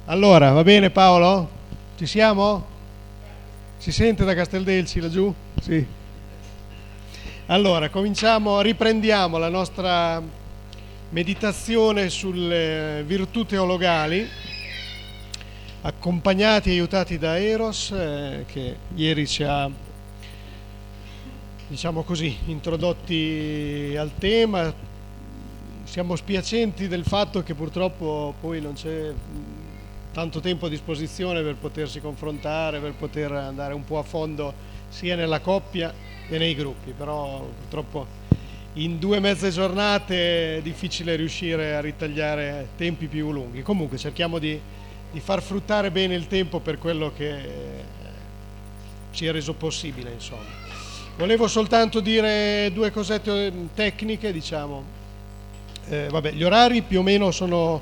Allora, va bene Paolo? Ci siamo? Si sente da Casteldelci laggiù? Sì. Allora, riprendiamo la nostra meditazione sulle virtù teologali, accompagnati e aiutati da Eros, che ieri ci ha, diciamo così, introdotti al tema. Siamo spiacenti del fatto che purtroppo poi non c'è tanto tempo a disposizione per potersi confrontare, per poter andare un po' a fondo sia nella coppia che nei gruppi, però purtroppo in 2 mezze giornate è difficile riuscire a ritagliare tempi più lunghi. Comunque cerchiamo di far fruttare bene il tempo per quello che ci è reso possibile, insomma. Volevo soltanto dire 2 cosette tecniche, diciamo. Gli orari più o meno sono,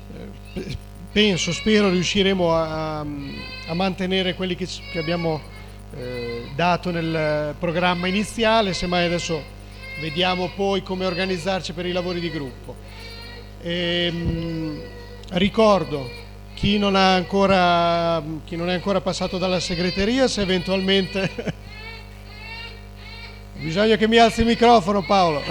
spero riusciremo a mantenere quelli che abbiamo dato nel programma iniziale, semmai adesso vediamo poi come organizzarci per i lavori di gruppo. Ricordo chi non è ancora passato dalla segreteria, se eventualmente bisogna che mi alzi il microfono, Paolo.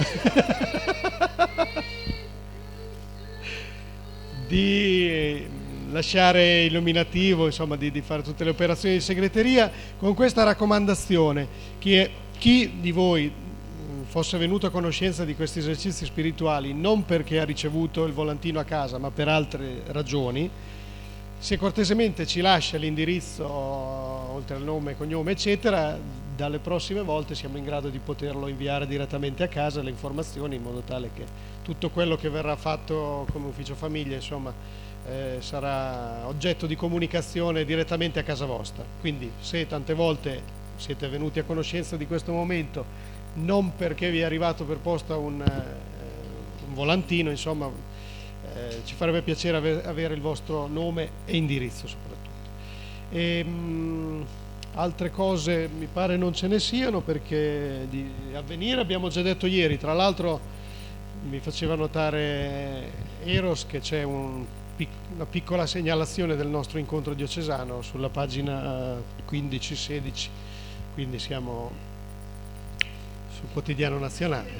Di lasciare il nominativo, insomma di fare tutte le operazioni di segreteria con questa raccomandazione: chi di voi fosse venuto a conoscenza di questi esercizi spirituali non perché ha ricevuto il volantino a casa ma per altre ragioni, se cortesemente ci lascia l'indirizzo oltre al nome, cognome eccetera, dalle prossime volte siamo in grado di poterlo inviare direttamente a casa, le informazioni, in modo tale che tutto quello che verrà fatto come ufficio famiglia, insomma, sarà oggetto di comunicazione direttamente a casa vostra. Quindi se tante volte siete venuti a conoscenza di questo momento non perché vi è arrivato per posta un volantino, insomma, ci farebbe piacere avere il vostro nome e indirizzo soprattutto. Altre cose mi pare non ce ne siano, perché di avvenire abbiamo già detto ieri. Tra l'altro mi faceva notare Eros che c'è una piccola segnalazione del nostro incontro diocesano sulla pagina 15-16, quindi siamo sul Quotidiano Nazionale.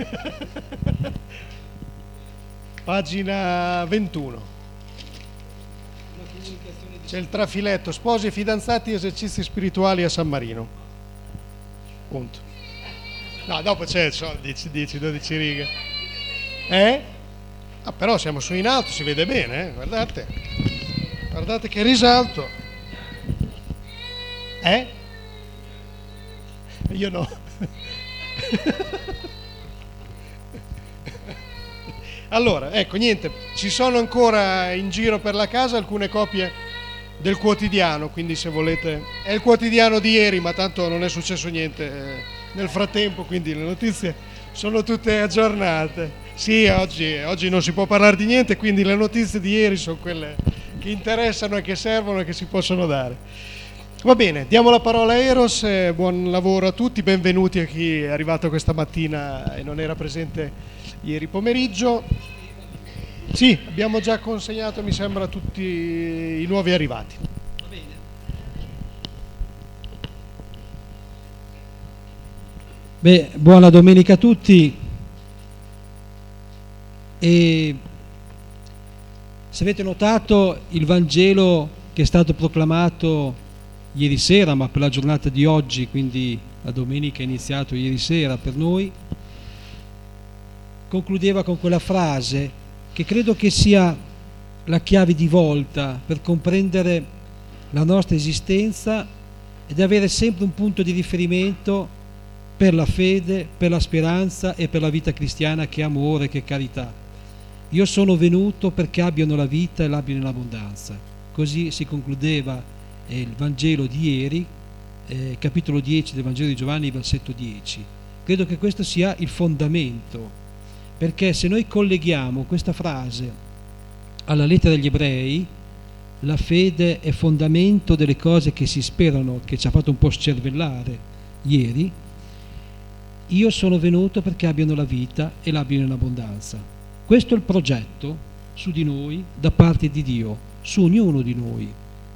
Pagina 21. C'è il trafiletto: sposi e fidanzati, esercizi spirituali a San Marino. Punto. No, dopo c'è 10-12 righe. Però siamo su in alto, si vede bene, guardate. Guardate che risalto. Io no. Allora, ecco, niente, ci sono ancora in giro per la casa alcune copie del quotidiano, quindi se volete, è il quotidiano di ieri, ma tanto non è successo niente nel frattempo, quindi le notizie sono tutte aggiornate. Sì, oggi non si può parlare di niente, quindi le notizie di ieri sono quelle che interessano e che servono e che si possono dare. Va bene, diamo la parola a Eros, buon lavoro a tutti, benvenuti a chi è arrivato questa mattina e non era presente ieri pomeriggio. Sì, abbiamo già consegnato, mi sembra, tutti i nuovi arrivati. Va bene. Buona domenica a tutti. E se avete notato, il Vangelo che è stato proclamato ieri sera, ma per la giornata di oggi, quindi la domenica è iniziato ieri sera per noi, concludeva con quella frase che credo che sia la chiave di volta per comprendere la nostra esistenza ed avere sempre un punto di riferimento per la fede, per la speranza e per la vita cristiana, che è amore, che è carità. Io sono venuto perché abbiano la vita e l'abbiano in abbondanza. Così si concludeva il Vangelo di ieri, capitolo 10 del Vangelo di Giovanni, versetto 10. Credo che questo sia il fondamento, perché se noi colleghiamo questa frase alla lettera degli Ebrei, la fede è fondamento delle cose che si sperano, che ci ha fatto un po' scervellare ieri. Io sono venuto perché abbiano la vita e l'abbiano in abbondanza. Questo è il progetto su di noi da parte di Dio, su ognuno di noi.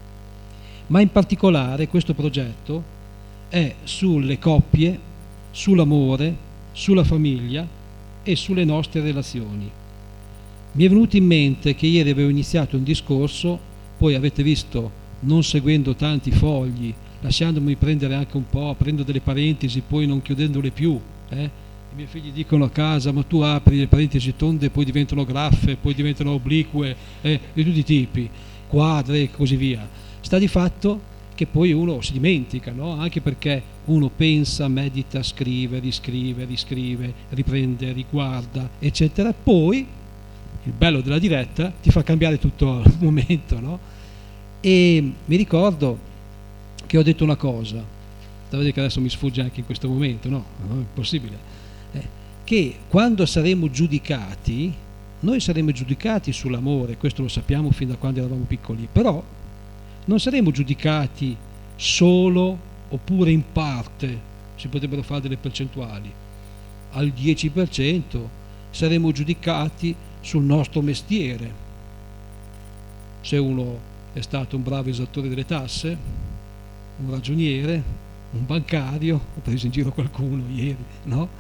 Ma in particolare questo progetto è sulle coppie, sull'amore, sulla famiglia e sulle nostre relazioni. Mi è venuto in mente che ieri avevo iniziato un discorso, poi avete visto, non seguendo tanti fogli, lasciandomi prendere anche un po', aprendo delle parentesi, poi non chiudendole più. I miei figli dicono a casa: ma tu apri le parentesi tonde, poi diventano graffe, poi diventano oblique, di tutti i tipi, quadre e così via. Sta di fatto che poi uno si dimentica, no? Anche perché uno pensa, medita, scrive, riscrive, riprende, riguarda, eccetera. Poi il bello della diretta ti fa cambiare tutto il momento, no? E mi ricordo che ho detto una cosa, vedete che adesso mi sfugge anche in questo momento, no? Non è possibile. Che quando saremo giudicati, noi saremo giudicati sull'amore, questo lo sappiamo fin da quando eravamo piccoli, però non saremo giudicati solo oppure in parte, si potrebbero fare delle percentuali, al 10% saremo giudicati sul nostro mestiere. Se uno è stato un bravo esattore delle tasse, un ragioniere, un bancario, ho preso in giro qualcuno ieri, no?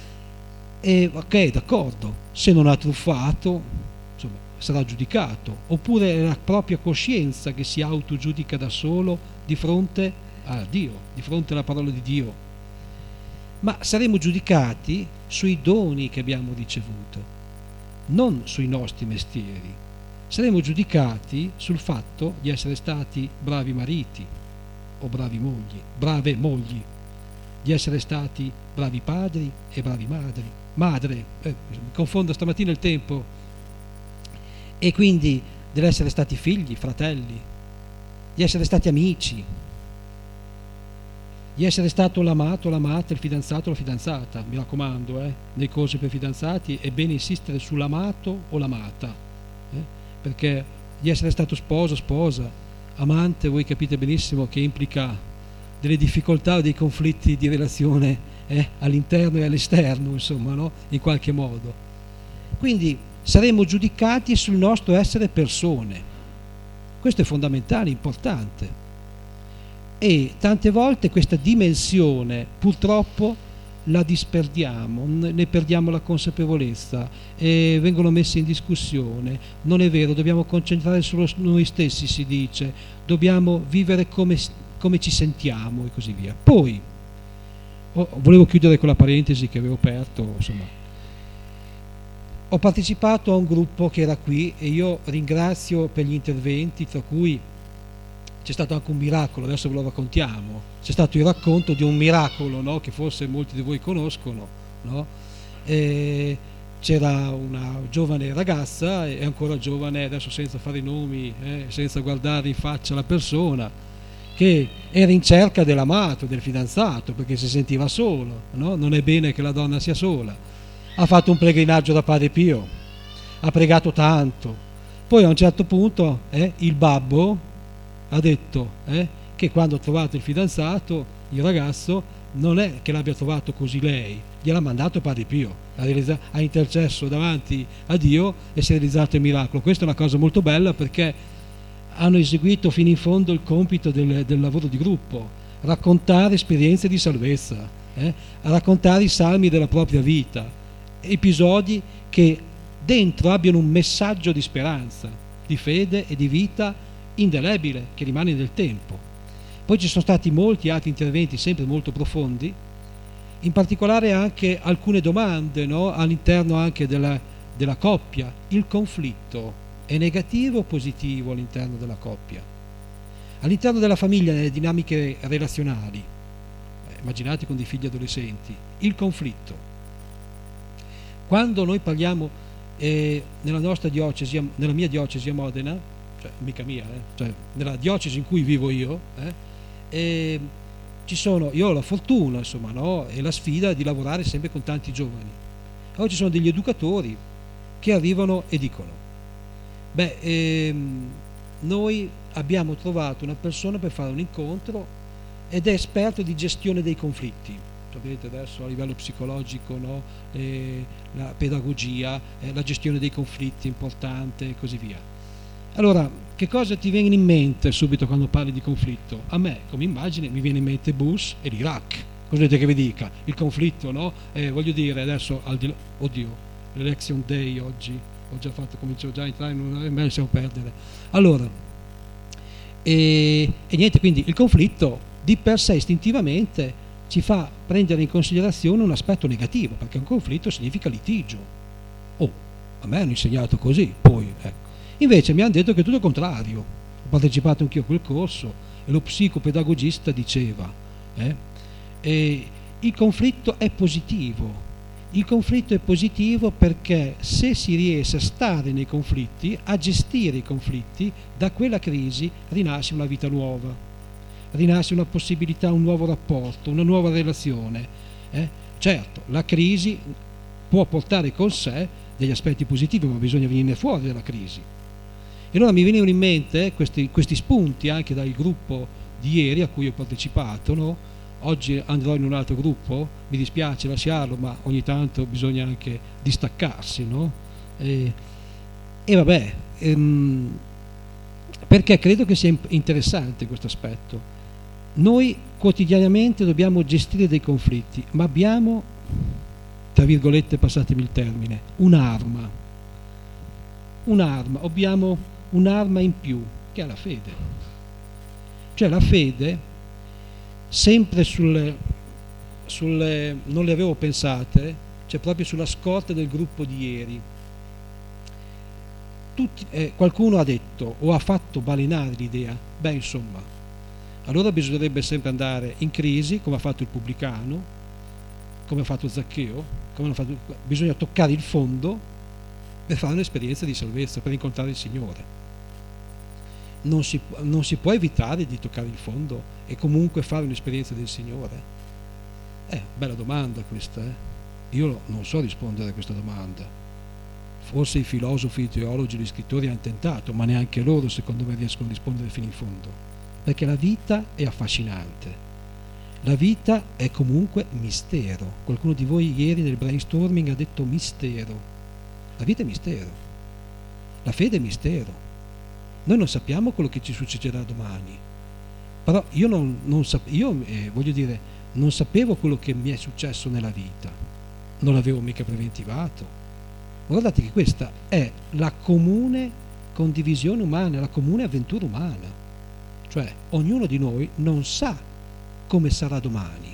E ok, d'accordo, se non ha truffato, insomma, sarà giudicato, oppure è la propria coscienza che si autogiudica da solo di fronte a Dio, di fronte alla parola di Dio. Ma saremo giudicati sui doni che abbiamo ricevuto, non sui nostri mestieri. Saremo giudicati sul fatto di essere stati bravi mariti o bravi mogli, brave mogli, di essere stati bravi padri e bravi madre, mi confondo stamattina il tempo, e quindi dell'essere stati figli, fratelli, di essere stati amici, di essere stato l'amato, l'amata, il fidanzato, la fidanzata. Mi raccomando, nei corsi per fidanzati è bene insistere sull'amato o l'amata, perché di essere stato sposo, sposa, amante, voi capite benissimo che implica delle difficoltà o dei conflitti di relazione all'interno e all'esterno, insomma, no? In qualche modo. Quindi saremo giudicati sul nostro essere persone. Questo è fondamentale, importante. E tante volte questa dimensione purtroppo la disperdiamo, ne perdiamo la consapevolezza e vengono messe in discussione. Non è vero, dobbiamo concentrare solo su noi stessi, si dice, dobbiamo vivere come ci sentiamo e così via. Poi volevo chiudere con la parentesi che avevo aperto, insomma. Ho partecipato a un gruppo che era qui e io ringrazio per gli interventi, tra cui c'è stato anche un miracolo, adesso ve lo raccontiamo. C'è stato il racconto di un miracolo, no? Che forse molti di voi conoscono, no? C'era una giovane ragazza, è ancora giovane, adesso senza fare i nomi, senza guardare in faccia la persona, che era in cerca dell'amato, del fidanzato, perché si sentiva solo, no? Non è bene che la donna sia sola. Ha fatto un pellegrinaggio da Padre Pio, ha pregato tanto, poi a un certo punto il babbo ha detto che quando ha trovato il fidanzato, il ragazzo, non è che l'abbia trovato così lei, gliel'ha mandato Padre Pio, ha intercesso davanti a Dio e si è realizzato il miracolo. Questa è una cosa molto bella, perché hanno eseguito fino in fondo il compito del lavoro di gruppo, raccontare esperienze di salvezza, raccontare i salmi della propria vita, episodi che dentro abbiano un messaggio di speranza, di fede e di vita indelebile che rimane nel tempo. Poi ci sono stati molti altri interventi sempre molto profondi, in particolare anche alcune domande, no? All'interno anche della coppia. Il conflitto è negativo o positivo all'interno della coppia? All'interno della famiglia, nelle dinamiche relazionali, immaginate con dei figli adolescenti, il conflitto. Quando noi parliamo nella nostra diocesi, nella mia diocesi a Modena, cioè mica mia, cioè nella diocesi in cui vivo io, io ho la fortuna, insomma, no? E la sfida di lavorare sempre con tanti giovani. Oggi ci sono degli educatori che arrivano e dicono: noi abbiamo trovato una persona per fare un incontro ed è esperto di gestione dei conflitti. vedete adesso a livello psicologico, no? La pedagogia, la gestione dei conflitti importante e così via. Allora, che cosa ti viene in mente subito quando parli di conflitto? A me, come immagine, mi viene in mente Bush e l'Iraq. Cosa volete che vi dica? Il conflitto, no? Voglio dire, adesso, oddio, l'election day oggi, ho già fatto, comincio già a entrare in una, me lasciamo perdere. Allora, e niente, quindi il conflitto di per sé istintivamente ci fa prendere in considerazione un aspetto negativo, perché un conflitto significa litigio. Oh, a me hanno insegnato così, poi, ecco. Invece mi hanno detto che è tutto il contrario. Ho partecipato anch'io a quel corso e lo psicopedagogista diceva il conflitto è positivo. Il conflitto è positivo perché se si riesce a stare nei conflitti, a gestire i conflitti, da quella crisi rinasce una vita nuova, rinasce una possibilità, un nuovo rapporto, una nuova relazione. Certo, la crisi può portare con sé degli aspetti positivi, ma bisogna venire fuori dalla crisi. E allora mi venivano in mente questi spunti anche dal gruppo di ieri a cui ho partecipato, no? Oggi andrò in un altro gruppo, mi dispiace lasciarlo, ma ogni tanto bisogna anche distaccarsi, no? E vabbè, perché credo che sia interessante questo aspetto. Noi quotidianamente dobbiamo gestire dei conflitti, ma abbiamo, tra virgolette, passatemi il termine, un'arma, abbiamo un'arma in più, che è la fede. Cioè la fede, sempre non le avevo pensate, cioè proprio sulla scorta del gruppo di ieri, qualcuno ha detto o ha fatto balenare l'idea, beh insomma, allora bisognerebbe sempre andare in crisi, come ha fatto il pubblicano, come ha fatto Zaccheo, bisogna toccare il fondo per fare un'esperienza di salvezza, per incontrare il Signore. Non si può evitare di toccare il fondo e comunque fare un'esperienza del Signore? Bella domanda questa, Io non so rispondere a questa domanda. Forse i filosofi, i teologi, gli scrittori hanno tentato, ma neanche loro secondo me riescono a rispondere fino in fondo, perché la vita è affascinante, la vita è comunque mistero. Qualcuno di voi ieri nel brainstorming ha detto mistero. La vita è mistero, la fede è mistero. Noi non sappiamo quello che ci succederà domani, però io voglio dire, non sapevo quello che mi è successo nella vita, non l'avevo mica preventivato. Guardate che questa è la comune condivisione umana, la comune avventura umana, cioè ognuno di noi non sa come sarà domani,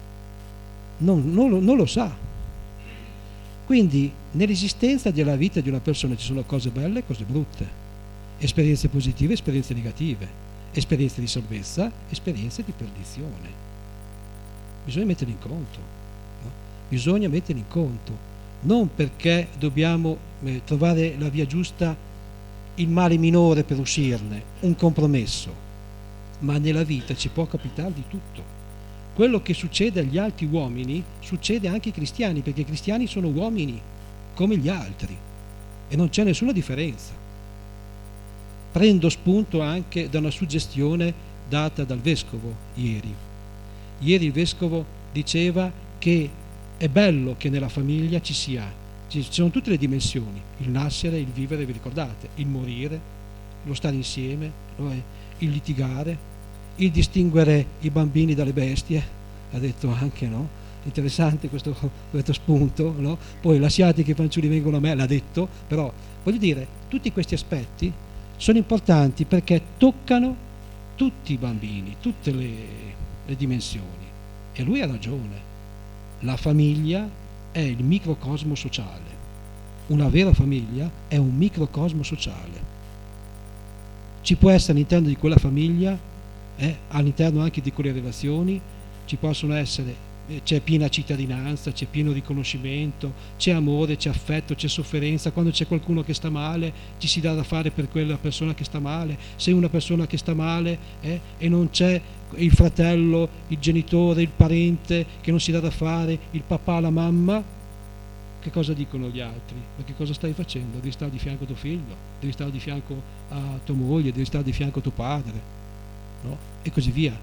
non lo sa. Quindi nell'esistenza della vita di una persona ci sono cose belle e cose brutte, esperienze positive, esperienze negative, esperienze di salvezza, esperienze di perdizione. Bisogna metterli in conto, no? Bisogna metterli in conto, non perché dobbiamo trovare la via giusta, il male minore per uscirne, un compromesso, ma nella vita ci può capitare di tutto. Quello che succede agli altri uomini succede anche ai cristiani, perché i cristiani sono uomini come gli altri e non c'è nessuna differenza. Prendo spunto anche da una suggestione data dal vescovo ieri. Ieri il vescovo diceva che è bello che nella famiglia ci sono tutte le dimensioni, il nascere, il vivere, vi ricordate, il morire, lo stare insieme, il litigare, il distinguere i bambini dalle bestie, ha detto anche, no? Interessante questo spunto, no? Poi lasciate che i fanciulli vengano a me, l'ha detto, però voglio dire, tutti questi aspetti sono importanti perché toccano tutti i bambini, tutte le dimensioni. E lui ha ragione. La famiglia è il microcosmo sociale. Una vera famiglia è un microcosmo sociale. Ci può essere all'interno di quella famiglia, all'interno anche di quelle relazioni, ci possono essere, c'è piena cittadinanza, c'è pieno riconoscimento, c'è amore, c'è affetto, c'è sofferenza. Quando c'è qualcuno che sta male ci si dà da fare per quella persona che sta male. Se una persona che sta male e non c'è il fratello, il genitore, il parente che non si dà da fare, il papà, la mamma, che cosa dicono gli altri? Ma che cosa stai facendo? Devi stare di fianco a tuo figlio, devi stare di fianco a tua moglie, devi stare di fianco a tuo padre, no? E così via.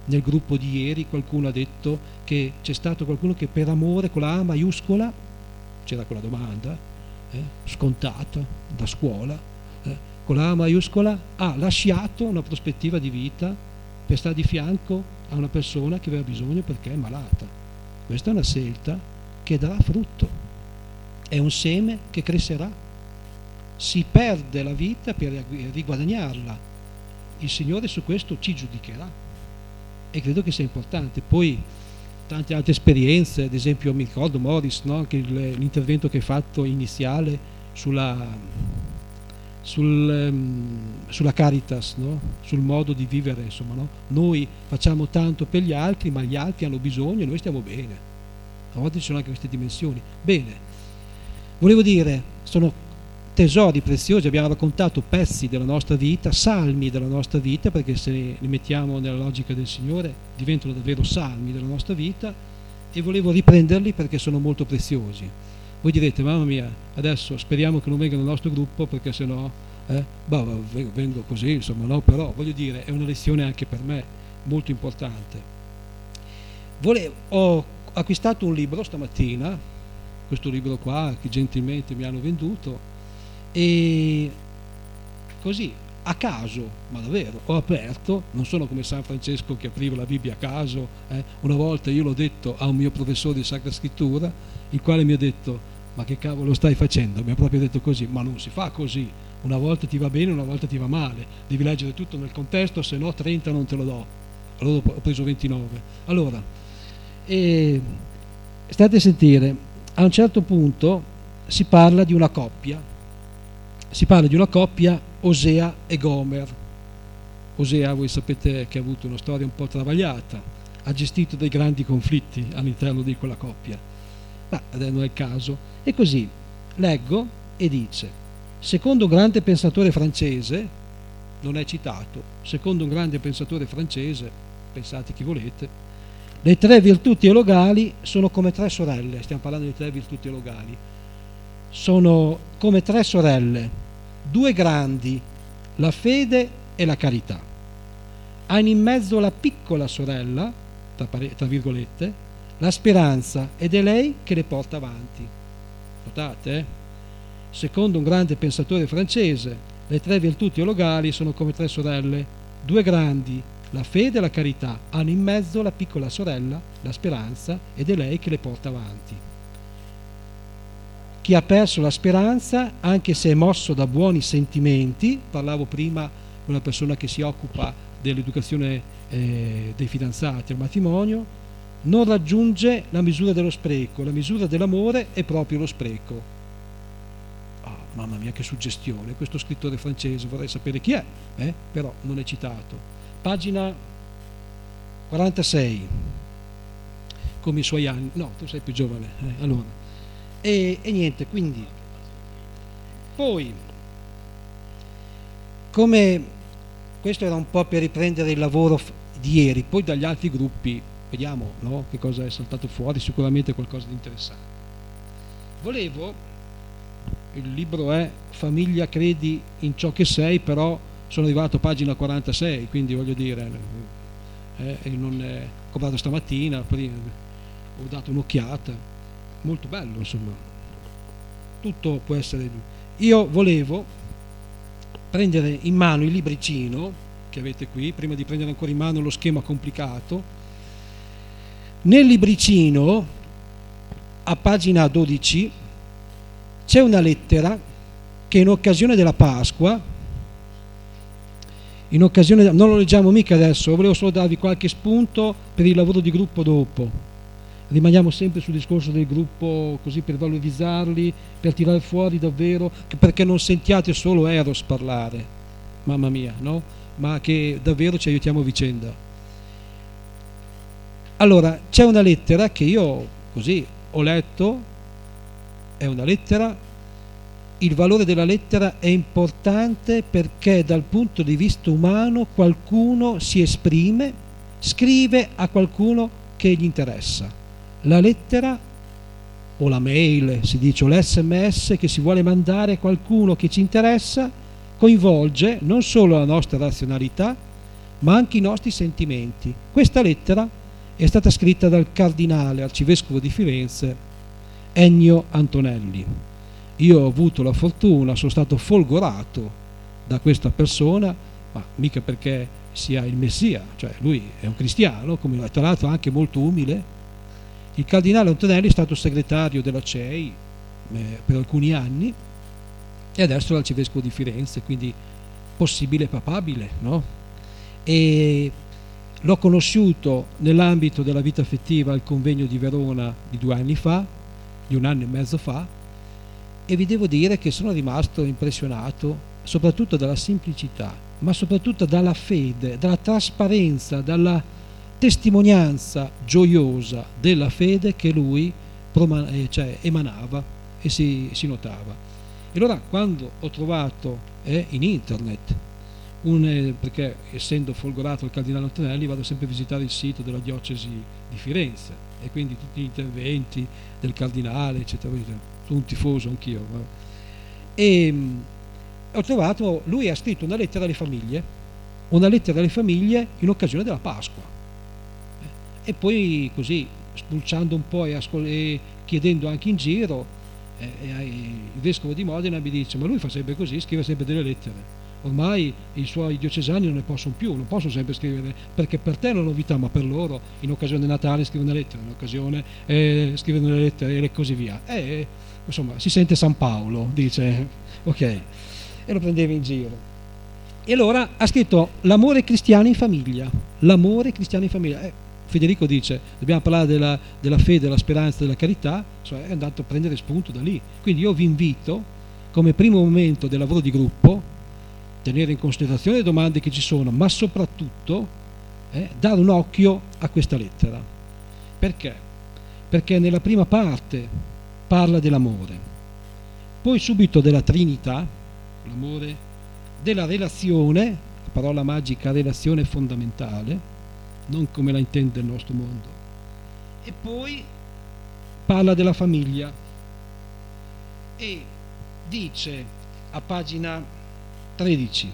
nel gruppo di ieri qualcuno ha detto che c'è stato qualcuno che per amore con la A maiuscola, c'era quella domanda scontata da scuola, con la A maiuscola ha lasciato una prospettiva di vita per stare di fianco a una persona che aveva bisogno perché è malata. Questa è una scelta che darà frutto, è un seme che crescerà, si perde la vita per riguadagnarla, il Signore su questo ci giudicherà e credo che sia importante. Poi tante altre esperienze, ad esempio mi ricordo Morris, no? Anche l'intervento che hai fatto iniziale sulla Caritas, no? Sul modo di vivere, insomma, no? Noi facciamo tanto per gli altri, ma gli altri hanno bisogno e noi stiamo bene. A volte ci sono anche queste dimensioni. Bene, volevo dire, sono tesori preziosi, abbiamo raccontato pezzi della nostra vita, salmi della nostra vita, perché se li mettiamo nella logica del Signore diventano davvero salmi della nostra vita, e volevo riprenderli perché sono molto preziosi. Voi direte, mamma mia, adesso speriamo che non venga nel nostro gruppo perché sennò vengo così, insomma, no? Però voglio dire, è una lezione anche per me molto importante. Ho acquistato un libro stamattina, questo libro qua che gentilmente mi hanno venduto, e così a caso, ma davvero, ho aperto, non sono come San Francesco che apriva la Bibbia a caso, una volta io l'ho detto a un mio professore di Sacra Scrittura, il quale mi ha detto, ma che cavolo stai facendo? Mi ha proprio detto così, ma non si fa così, una volta ti va bene, una volta ti va male, devi leggere tutto nel contesto, se no 30 non te lo do. Allora ho preso 29. Allora, state a sentire, a un certo punto si parla di una coppia, Osea e Gomer. Osea, voi sapete che ha avuto una storia un po' travagliata, ha gestito dei grandi conflitti all'interno di quella coppia, ma non è il caso. E così leggo e dice, secondo un grande pensatore francese, non è citato, secondo un grande pensatore francese, pensate chi volete, le 3 virtù teologali sono come 3 sorelle, stiamo parlando di 3 virtù teologali, sono come 3 sorelle, 2 grandi, la fede e la carità. Hanno in mezzo la piccola sorella, tra virgolette, la speranza, ed è lei che le porta avanti. Notate? Secondo un grande pensatore francese, le 3 virtù teologali sono come 3 sorelle, 2 grandi, la fede e la carità, hanno in mezzo la piccola sorella, la speranza, ed è lei che le porta avanti. Chi ha perso la speranza, anche se è mosso da buoni sentimenti, parlavo prima di una persona che si occupa dell'educazione dei fidanzati al matrimonio, non raggiunge la misura dello spreco. La misura dell'amore è proprio lo spreco. Mamma mia, che suggestione, questo scrittore francese, vorrei sapere chi è, però non è citato. Pagina 46, come i suoi anni, no, tu sei più giovane, allora. E niente, quindi poi, come questo era un po' per riprendere il lavoro di ieri, poi dagli altri gruppi vediamo, no, che cosa è saltato fuori, sicuramente qualcosa di interessante. Il libro è Famiglia, credi in ciò che sei, però sono arrivato a pagina 46, quindi voglio dire, non è comprato stamattina, prima ho dato un'occhiata, molto bello, insomma, tutto può essere. Io volevo prendere in mano il libricino che avete qui, prima di prendere ancora in mano lo schema complicato. Nel libricino, a pagina 12, c'è una lettera che in occasione della Pasqua, non lo leggiamo mica adesso, volevo solo darvi qualche spunto per il lavoro di gruppo dopo. Rimaniamo sempre sul discorso del gruppo, così per valorizzarli, per tirare fuori davvero, perché non sentiate solo Eros parlare, mamma mia, no? Ma che davvero ci aiutiamo a vicenda. Allora, c'è una lettera che io così ho letto, è una lettera, il valore della lettera è importante perché dal punto di vista umano qualcuno si esprime, scrive a qualcuno che gli interessa. La lettera o la mail, si dice, o l'SMS che si vuole mandare a qualcuno che ci interessa, coinvolge non solo la nostra razionalità, ma anche i nostri sentimenti. Questa lettera è stata scritta dal cardinale arcivescovo di Firenze Ennio Antonelli. Io ho avuto la fortuna, sono stato folgorato da questa persona, ma mica perché sia il Messia, cioè lui è un cristiano, come tra l'altro anche molto umile. Il cardinale Antonelli è stato segretario della CEI per alcuni anni e adesso è l'arcivescovo di Firenze, quindi possibile papabile, no? E l'ho conosciuto nell'ambito della vita affettiva al convegno di Verona di 2 anni fa, di 1 anno e mezzo fa, e vi devo dire che sono rimasto impressionato soprattutto dalla semplicità, ma soprattutto dalla fede, dalla trasparenza, dalla testimonianza gioiosa della fede che lui emanava e si notava. E allora quando ho trovato in internet, perché essendo folgorato il cardinale Antonelli vado sempre a visitare il sito della diocesi di Firenze e quindi tutti gli interventi del cardinale eccetera, sono un tifoso anch'io, e ho trovato, lui ha scritto una lettera alle famiglie in occasione della Pasqua, e poi così spulciando un po' e chiedendo anche in giro, il vescovo di Modena mi dice: ma lui fa sempre così, scrive sempre delle lettere, ormai i suoi diocesani non ne possono più, non possono sempre scrivere, perché per te è una novità, ma per loro in occasione di Natale scrive una lettera, in occasione scrive una lettera e così via, insomma si sente San Paolo, dice, ok, e lo prendeva in giro. E allora ha scritto l'amore cristiano in famiglia, Federico dice dobbiamo parlare della fede, della speranza, della carità, cioè è andato a prendere spunto da lì. Quindi io vi invito, come primo momento del lavoro di gruppo, tenere in considerazione le domande che ci sono, ma soprattutto dare un occhio a questa lettera. Perché? Perché nella prima parte parla dell'amore, poi subito della Trinità, l'amore, della relazione, la parola magica relazione fondamentale, non come la intende il nostro mondo, e poi parla della famiglia e dice a pagina 13: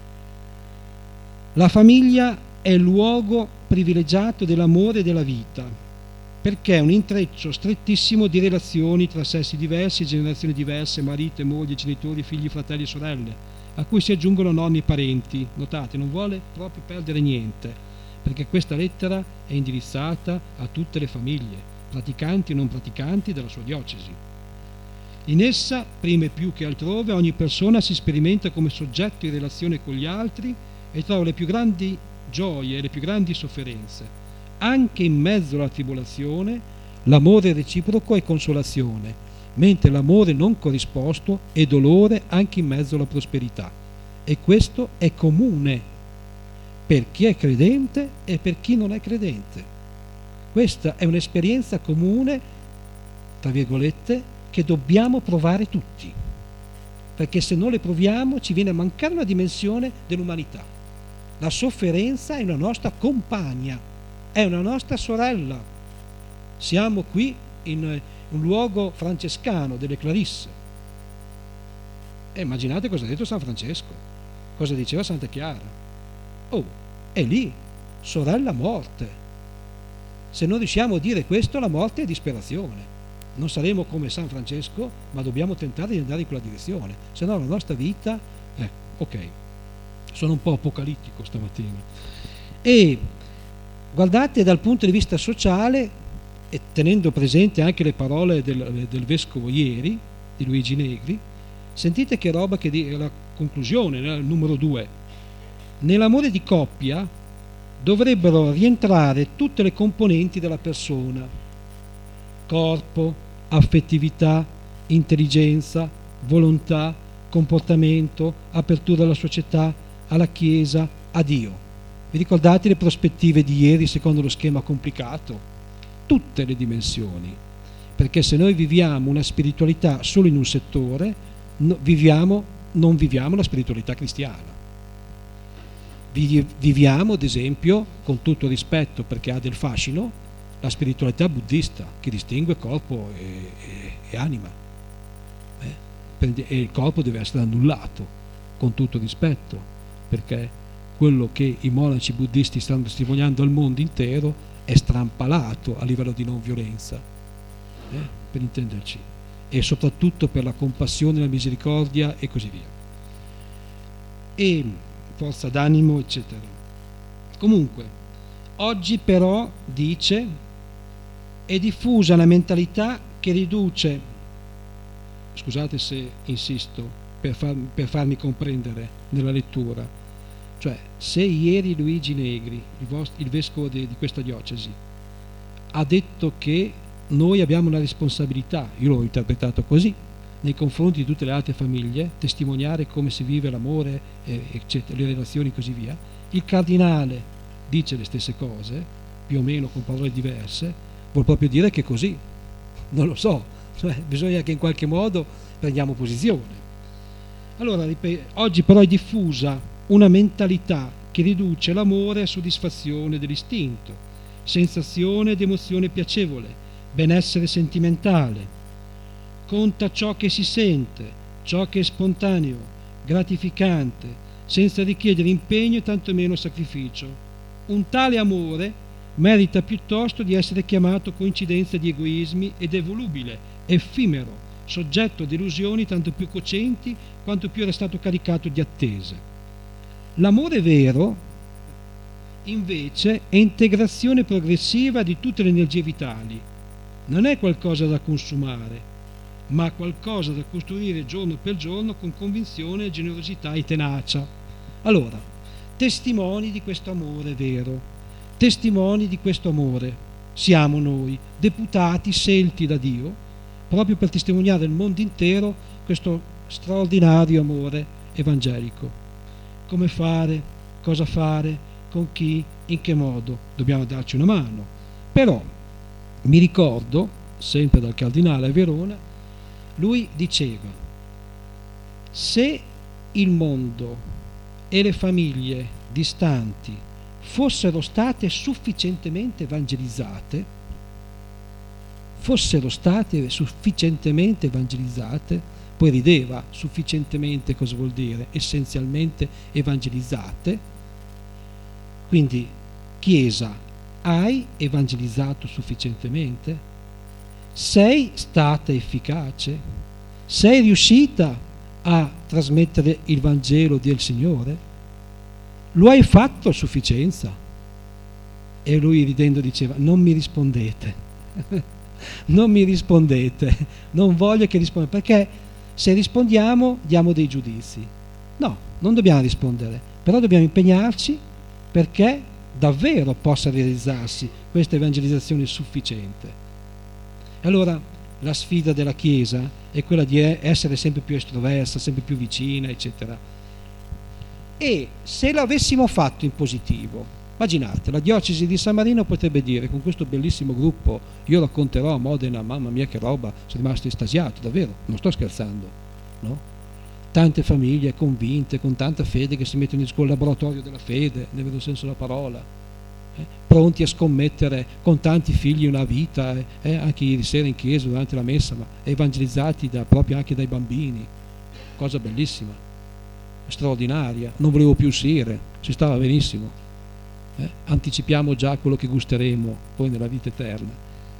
la famiglia è il luogo privilegiato dell'amore e della vita, perché è un intreccio strettissimo di relazioni tra sessi diversi, generazioni diverse, marito e moglie, genitori, figli, fratelli e sorelle, a cui si aggiungono nonni e parenti. Notate, non vuole proprio perdere niente, perché questa lettera è indirizzata a tutte le famiglie, praticanti e non praticanti della sua diocesi. In essa, prima e più che altrove, ogni persona si sperimenta come soggetto in relazione con gli altri e trova le più grandi gioie e le più grandi sofferenze. Anche in mezzo alla tribolazione, l'amore reciproco è consolazione, mentre l'amore non corrisposto è dolore anche in mezzo alla prosperità. E questo è comune per chi è credente e per chi non è credente. Questa è un'esperienza comune, tra virgolette, che dobbiamo provare tutti, perché se non le proviamo ci viene a mancare una dimensione dell'umanità. La sofferenza è una nostra compagna, è una nostra sorella. Siamo qui in un luogo francescano delle Clarisse, e immaginate cosa ha detto San Francesco, cosa diceva Santa Chiara. È lì, sorella morte. Se non riusciamo a dire questo, la morte è disperazione. Non saremo come San Francesco, ma dobbiamo tentare di andare in quella direzione, se no la nostra vita ok, sono un po' apocalittico stamattina. E guardate dal punto di vista sociale, e tenendo presente anche le parole del vescovo ieri, di Luigi Negri, sentite che roba che la conclusione, il numero 2: nell'amore di coppia dovrebbero rientrare tutte le componenti della persona: corpo, affettività, intelligenza, volontà, comportamento, apertura alla società, alla Chiesa, a Dio. Vi ricordate le prospettive di ieri secondo lo schema complicato? Tutte le dimensioni, perché se noi viviamo una spiritualità solo in un settore, non viviamo la spiritualità cristiana. Viviamo, ad esempio, con tutto rispetto perché ha del fascino, la spiritualità buddista che distingue corpo e anima, e il corpo deve essere annullato, con tutto rispetto, perché quello che i monaci buddisti stanno testimoniando al mondo intero è strampalato a livello di non violenza, per intenderci, e soprattutto per la compassione, la misericordia e così via, e forza d'animo, eccetera. Comunque, oggi però, dice, è diffusa una mentalità che riduce, scusate se insisto per farmi comprendere nella lettura, cioè se ieri Luigi Negri, il vescovo di questa diocesi, ha detto che noi abbiamo una responsabilità, io l'ho interpretato così, nei confronti di tutte le altre famiglie, testimoniare come si vive l'amore, eccetera, le relazioni e così via, il cardinale dice le stesse cose, più o meno con parole diverse, vuol proprio dire che è così, non lo so, cioè, bisogna che in qualche modo prendiamo posizione. Allora, oggi però è diffusa una mentalità che riduce l'amore a soddisfazione dell'istinto, sensazione ed emozione piacevole, benessere sentimentale, conta ciò che si sente, ciò che è spontaneo, gratificante, senza richiedere impegno e tantomeno sacrificio. Un tale amore merita piuttosto di essere chiamato coincidenza di egoismi ed è volubile, effimero, soggetto a delusioni tanto più cocenti quanto più era stato caricato di attese. L'amore vero, invece, è integrazione progressiva di tutte le energie vitali, non è qualcosa da consumare, ma qualcosa da costruire giorno per giorno con convinzione, generosità e tenacia. Allora, testimoni di questo amore vero, testimoni di questo amore siamo noi, deputati scelti da Dio, proprio per testimoniare al mondo intero questo straordinario amore evangelico. Come fare, cosa fare, con chi, in che modo, dobbiamo darci una mano. Però mi ricordo, sempre dal cardinale a Verona, lui diceva: se il mondo e le famiglie distanti fossero state sufficientemente evangelizzate, poi rideva, sufficientemente cosa vuol dire? Essenzialmente evangelizzate. Quindi, Chiesa, hai evangelizzato sufficientemente? Sei stata efficace? Sei riuscita a trasmettere il Vangelo del Signore? Lo hai fatto a sufficienza? E lui ridendo diceva: non mi rispondete, non mi rispondete, non voglio che rispondete, perché se rispondiamo diamo dei giudizi. No, non dobbiamo rispondere, però dobbiamo impegnarci perché davvero possa realizzarsi questa evangelizzazione sufficiente. Allora la sfida della Chiesa è quella di essere sempre più estroversa, sempre più vicina, eccetera. E se l'avessimo fatto in positivo, immaginate, la diocesi di San Marino potrebbe dire, con questo bellissimo gruppo, io racconterò a Modena, mamma mia che roba, sono rimasto estasiato, davvero, non sto scherzando, no? Tante famiglie convinte, con tanta fede, che si mettono in collaboratorio della fede, nel vero senso della parola, pronti a scommettere con tanti figli una vita, anche ieri sera in chiesa durante la messa, ma evangelizzati proprio anche dai bambini, cosa bellissima, straordinaria. Non volevo più uscire, si stava benissimo, anticipiamo già quello che gusteremo poi nella vita eterna.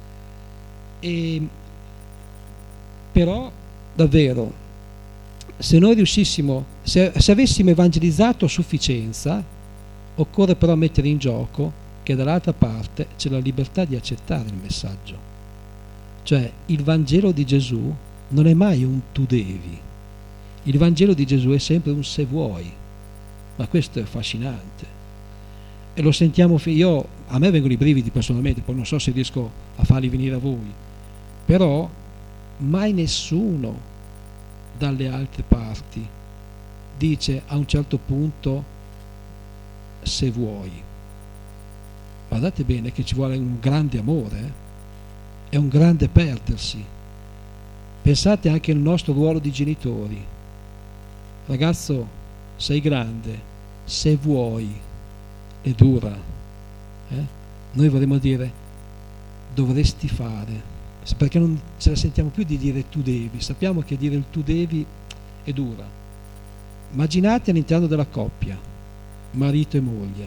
Però davvero, se noi riuscissimo, se avessimo evangelizzato a sufficienza, occorre però mettere in gioco che dall'altra parte c'è la libertà di accettare il messaggio. Cioè, il Vangelo di Gesù non è mai un tu devi, il Vangelo di Gesù è sempre un se vuoi, ma questo è affascinante e lo sentiamo. A me vengono i brividi personalmente, poi non so se riesco a farli venire a voi, però mai nessuno dalle altre parti dice a un certo punto se vuoi. Guardate bene che ci vuole un grande amore, è un grande perdersi. Pensate anche al nostro ruolo di genitori. Ragazzo, sei grande, se vuoi, è dura. Noi vorremmo dire dovresti fare, perché non ce la sentiamo più di dire tu devi, sappiamo che dire il tu devi è dura. Immaginate all'interno della coppia, marito e moglie.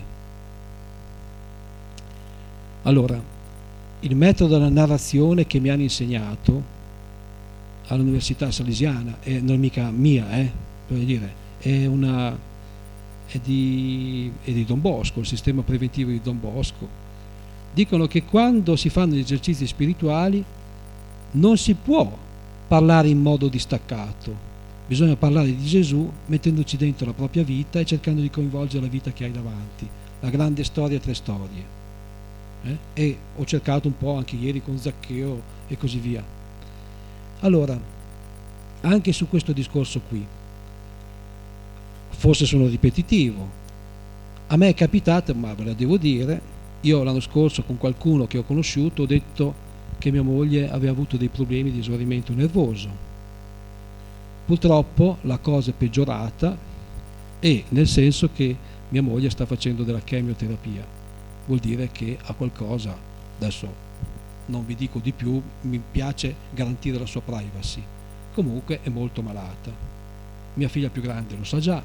Allora, il metodo della narrazione che mi hanno insegnato all'Università Salesiana, e non è mica mia, per dire, è di Don Bosco, il sistema preventivo di Don Bosco. Dicono che quando si fanno gli esercizi spirituali non si può parlare in modo distaccato, bisogna parlare di Gesù mettendoci dentro la propria vita e cercando di coinvolgere la vita che hai davanti, la grande storia, 3 storie. E ho cercato un po' anche ieri con Zaccheo e così via. Allora, anche su questo discorso qui, forse sono ripetitivo, a me è capitato, ma ve la devo dire, io l'anno scorso con qualcuno che ho conosciuto ho detto che mia moglie aveva avuto dei problemi di esaurimento nervoso. Purtroppo la cosa è peggiorata, e nel senso che mia moglie sta facendo della chemioterapia, vuol dire che ha qualcosa, adesso non vi dico di più, mi piace garantire la sua privacy, comunque è molto malata. Mia figlia più grande lo sa già,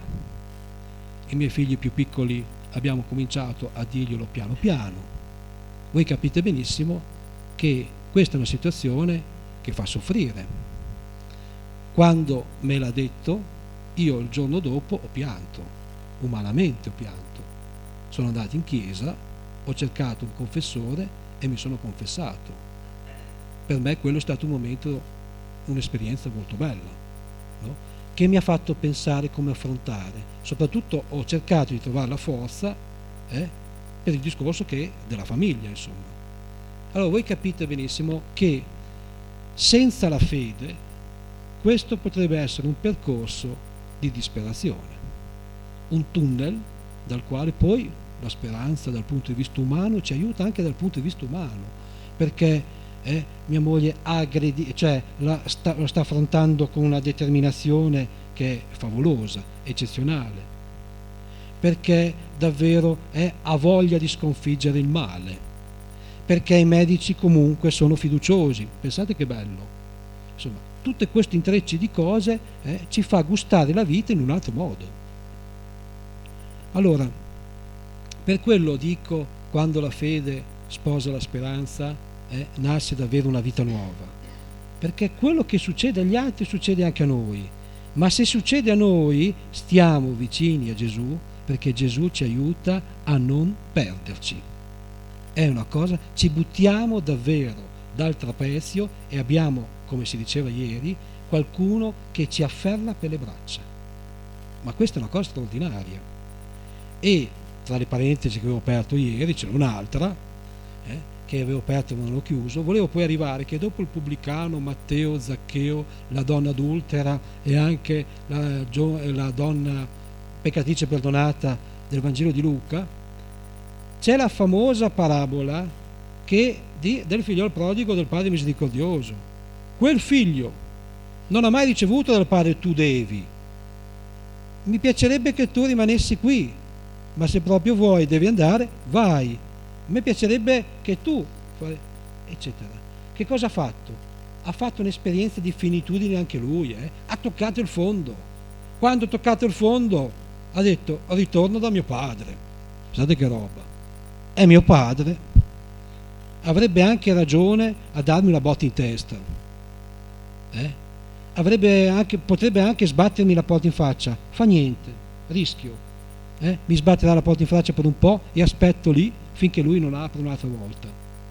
i miei figli più piccoli abbiamo cominciato a dirglielo piano piano. Voi capite benissimo che questa è una situazione che fa soffrire. Quando me l'ha detto, io il giorno dopo ho pianto, umanamente ho pianto. Sono andato in chiesa, ho cercato un confessore e mi sono confessato. Per me quello è stato un momento, un'esperienza molto bella, no? Che mi ha fatto pensare come affrontare. Soprattutto ho cercato di trovare la forza per il discorso che della famiglia, insomma. Allora voi capite benissimo che senza la fede questo potrebbe essere un percorso di disperazione, un tunnel dal quale poi la speranza dal punto di vista umano ci aiuta anche dal punto di vista umano, perché mia moglie lo sta affrontando con una determinazione che è favolosa, eccezionale, perché davvero ha voglia di sconfiggere il male, perché i medici comunque sono fiduciosi. Pensate che bello, insomma, tutti questi intrecci di cose ci fa gustare la vita in un altro modo. Allora, per quello dico, quando la fede sposa la speranza, nasce davvero una vita nuova, perché quello che succede agli altri succede anche a noi, ma se succede a noi stiamo vicini a Gesù, perché Gesù ci aiuta a non perderci. È una cosa, ci buttiamo davvero dal trapezio e abbiamo, come si diceva ieri, qualcuno che ci afferra per le braccia. Ma questa è una cosa straordinaria. E tra le parentesi che avevo aperto ieri c'è un'altra che avevo aperto ma non l'ho chiuso. Volevo poi arrivare che dopo il pubblicano, Matteo, Zaccheo, la donna adultera e anche la donna peccatrice perdonata del Vangelo di Luca, c'è la famosa parabola del figliolo prodigo del padre misericordioso. Quel figlio non ha mai ricevuto dal padre tu devi, mi piacerebbe che tu rimanessi qui, ma se proprio vuoi devi andare, vai, a me piacerebbe che tu, eccetera. Che cosa ha fatto? Ha fatto un'esperienza di finitudine anche lui, ha toccato il fondo. Quando ha toccato il fondo ha detto ritorno da mio padre. Pensate che roba, è mio padre, avrebbe anche ragione a darmi una botta in testa, potrebbe anche sbattermi la porta in faccia, fa niente, rischio, mi sbatterà la porta in faccia per un po' e aspetto lì finché lui non apre un'altra volta.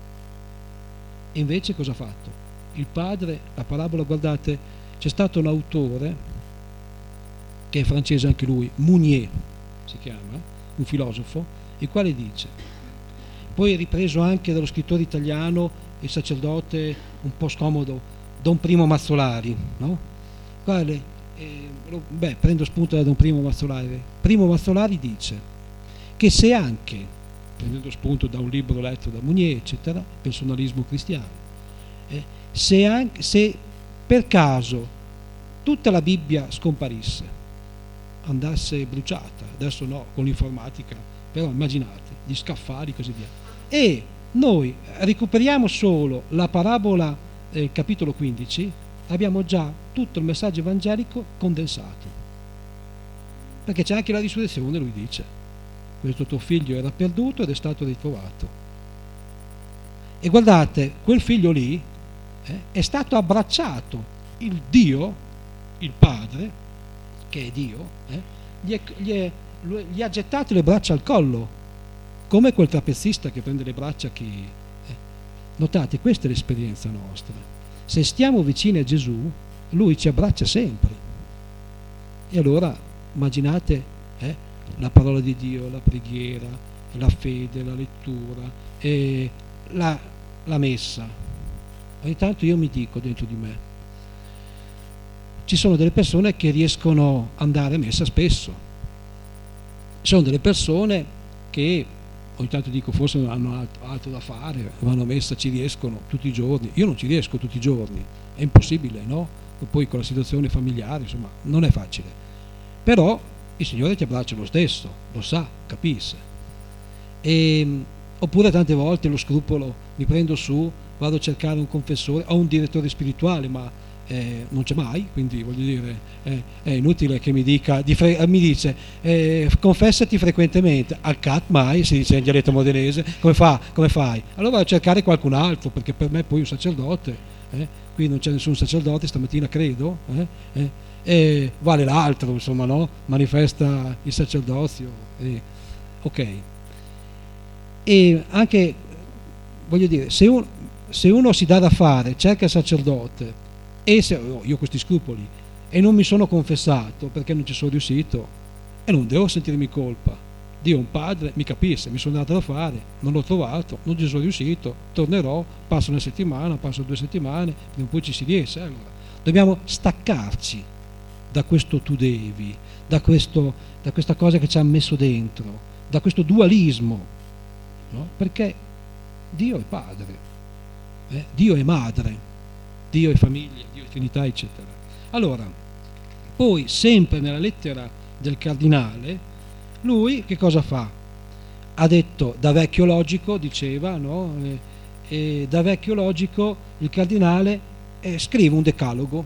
E invece cosa ha fatto? Il padre, la parabola, guardate, c'è stato un autore che è francese anche lui, Mounier si chiama, un filosofo, il quale dice, poi è ripreso anche dallo scrittore italiano e sacerdote un po' scomodo, Don Primo Mazzolari, no? Quale, prendo spunto da Don Primo Mazzolari. Primo Mazzolari dice che se anche, prendendo spunto da un libro letto da Mounier, eccetera, personalismo cristiano, se per caso tutta la Bibbia scomparisse, andasse bruciata, adesso no, con l'informatica, però immaginate, gli scaffali e così via, e noi recuperiamo solo la parabola capitolo 15, abbiamo già tutto il messaggio evangelico condensato, perché c'è anche la risurrezione, lui dice. questo tuo figlio era perduto ed è stato ritrovato. E guardate, quel figlio lì è stato abbracciato, il Dio, il Padre, che è Dio, gli ha gettato le braccia al collo, come quel trapezzista che prende le braccia chi... Notate, questa è l'esperienza nostra. Se stiamo vicini a Gesù, Lui ci abbraccia sempre. E allora immaginate la parola di Dio, la preghiera, la fede, la lettura, la messa. Ogni tanto io mi dico dentro di me, ci sono delle persone che riescono ad andare a messa spesso, ci sono delle persone che ogni tanto dico forse non hanno altro da fare, vanno a messa, ci riescono tutti i giorni. Io non ci riesco tutti i giorni, è impossibile, no? E poi con la situazione familiare, insomma, non è facile. Però il Signore ti abbraccia lo stesso, lo sa, capisce. Oppure tante volte lo scrupolo, mi prendo su, vado a cercare un confessore o un direttore spirituale, ma non c'è mai, quindi voglio dire, è inutile che mi dica, mi dice confessati frequentemente, al CAT mai, si dice in dialetto modenese, come fai? Allora vado a cercare qualcun altro, perché per me poi un sacerdote, qui non c'è nessun sacerdote stamattina credo, e vale l'altro, insomma, no? Manifesta il sacerdozio, ok. E anche, voglio dire, se uno si dà da fare, cerca il sacerdote, e se io ho questi scrupoli e non mi sono confessato perché non ci sono riuscito, e non devo sentirmi in colpa. Dio è un padre, mi capisce, mi sono dato da fare, non l'ho trovato, non ci sono riuscito, tornerò, passa una settimana, passa 2 settimane, prima o poi ci si riesce. Allora dobbiamo staccarci da questo tu devi, da questa cosa che ci ha messo dentro, da questo dualismo, no? Perché Dio è padre, Dio è madre, Dio è famiglia, Dio è Trinità, eccetera. Allora, poi sempre nella lettera del cardinale, lui che cosa fa? Ha detto, da vecchio logico, diceva, no? Da vecchio logico il cardinale scrive un decalogo.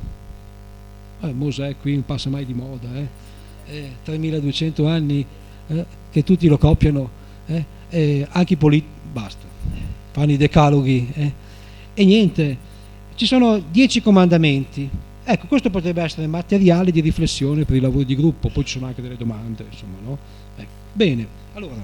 Mosè qui non passa mai di moda, 3200 anni che tutti lo copiano, anche i politici, basta, fanno i decaloghi, e niente. Ci sono 10 comandamenti. Ecco, questo potrebbe essere materiale di riflessione per i lavori di gruppo, poi ci sono anche delle domande, insomma, no? Bene, allora,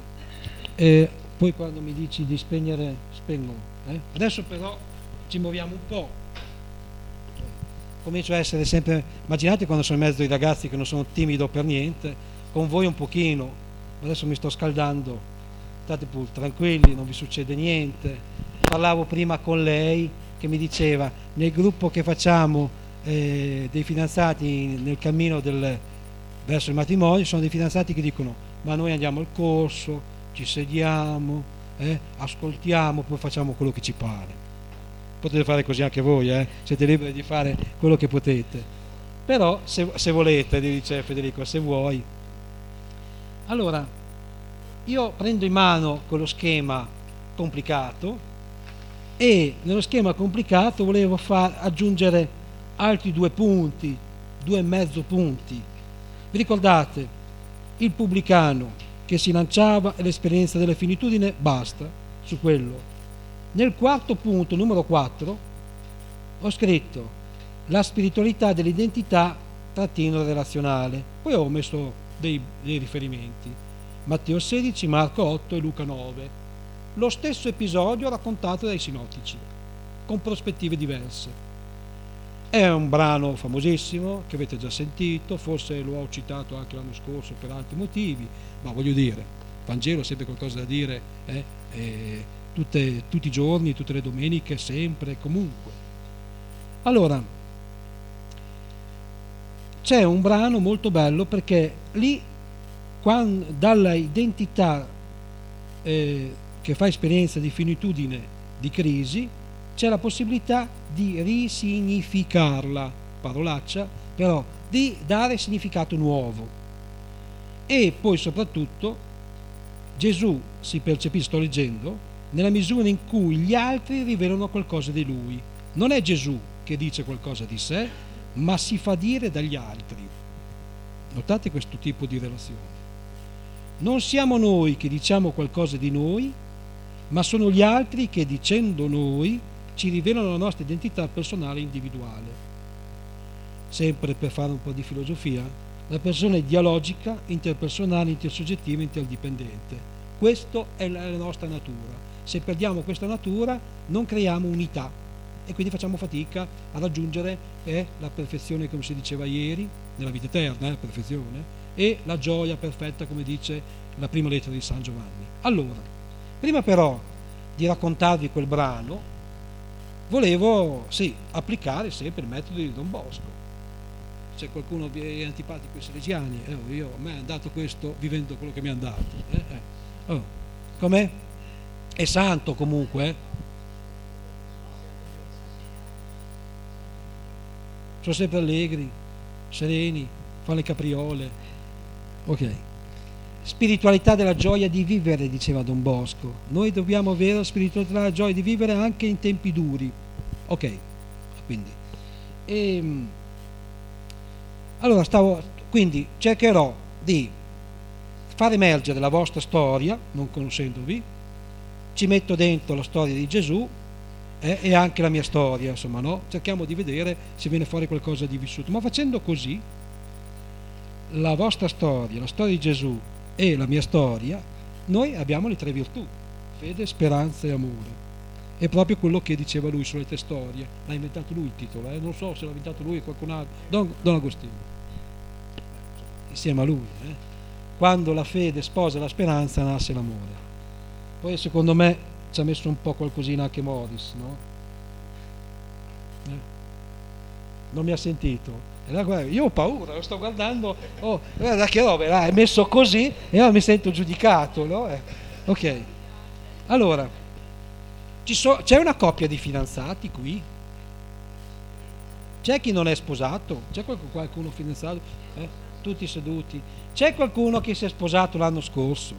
poi quando mi dici di spegnere, spengo. Adesso però ci muoviamo un po'. Comincio a essere sempre, immaginate quando sono in mezzo ai ragazzi che non sono timido per niente, con voi un pochino, adesso mi sto scaldando, state pure tranquilli, non vi succede niente. Parlavo prima con lei che mi diceva, nel gruppo che facciamo dei fidanzati nel cammino verso il matrimonio, sono dei fidanzati che dicono, ma noi andiamo al corso, ci sediamo, ascoltiamo, poi facciamo quello che ci pare. Potete fare così anche voi, siete liberi di fare quello che potete, però se volete, dice Federico, se vuoi. Allora, io prendo in mano quello schema complicato, e nello schema complicato volevo aggiungere altri 2 punti, 2,5 punti. Vi ricordate il pubblicano che si lanciava e l'esperienza della finitudine? Basta su quello. Nel quarto punto, numero 4, ho scritto la spiritualità dell'identità relazionale, poi ho messo dei riferimenti, Matteo 16, Marco 8 e Luca 9. Lo stesso episodio raccontato dai sinottici, con prospettive diverse. È un brano famosissimo che avete già sentito, forse lo ho citato anche l'anno scorso per altri motivi, ma voglio dire, Vangelo ha sempre qualcosa da dire, tutti i giorni, tutte le domeniche, sempre, comunque. Allora, c'è un brano molto bello perché lì, dalla identità che fa esperienza di finitudine, di crisi, c'è la possibilità di risignificarla, parolaccia, però di dare significato nuovo. E poi soprattutto Gesù si percepisce, sto leggendo, nella misura in cui gli altri rivelano qualcosa di lui. Non è Gesù che dice qualcosa di sé, ma si fa dire dagli altri. Notate questo tipo di relazione. non siamo noi che diciamo qualcosa di noi, ma sono gli altri che, dicendo noi, ci rivelano la nostra identità personale e individuale. Sempre per fare un po' di filosofia, la persona è dialogica, interpersonale, intersoggettiva, interdipendente. Questa è la nostra natura. Se perdiamo questa natura non creiamo unità e quindi facciamo fatica a raggiungere la perfezione, come si diceva ieri, nella vita eterna, la perfezione, e la gioia perfetta, come dice la prima lettera di San Giovanni. Allora, prima però di raccontarvi quel brano, volevo applicare sempre il metodo di Don Bosco. Se qualcuno vi è antipatico ai salesiani, a me è andato questo vivendo quello che mi è andato. Com'è? È santo comunque. Sono sempre allegri, sereni, fanno le capriole. Ok. Spiritualità della gioia di vivere, diceva Don Bosco. Noi dobbiamo avere la spiritualità della gioia di vivere anche in tempi duri. Ok, quindi allora quindi cercherò di far emergere la vostra storia, non conoscendovi, ci metto dentro la storia di Gesù e anche la mia storia, insomma, no? Cerchiamo di vedere se viene fuori qualcosa di vissuto, ma facendo così la vostra storia, la storia di Gesù e la mia storia, noi abbiamo le tre virtù: fede, speranza e amore. È proprio quello che diceva lui sulle tre storie. L'ha inventato lui il titolo, non so se l'ha inventato lui o qualcun altro, Don Agostino, insieme a lui. Quando la fede sposa la speranza nasce l'amore. Poi secondo me ci ha messo un po' qualcosina anche Morris, no? Non mi ha sentito. Io ho paura, lo sto guardando, guarda che roba, è messo così e io mi sento giudicato, no? Ok, allora c'è una coppia di fidanzati qui? C'è chi non è sposato? C'è qualcuno fidanzato? Tutti seduti. C'è qualcuno che si è sposato l'anno scorso?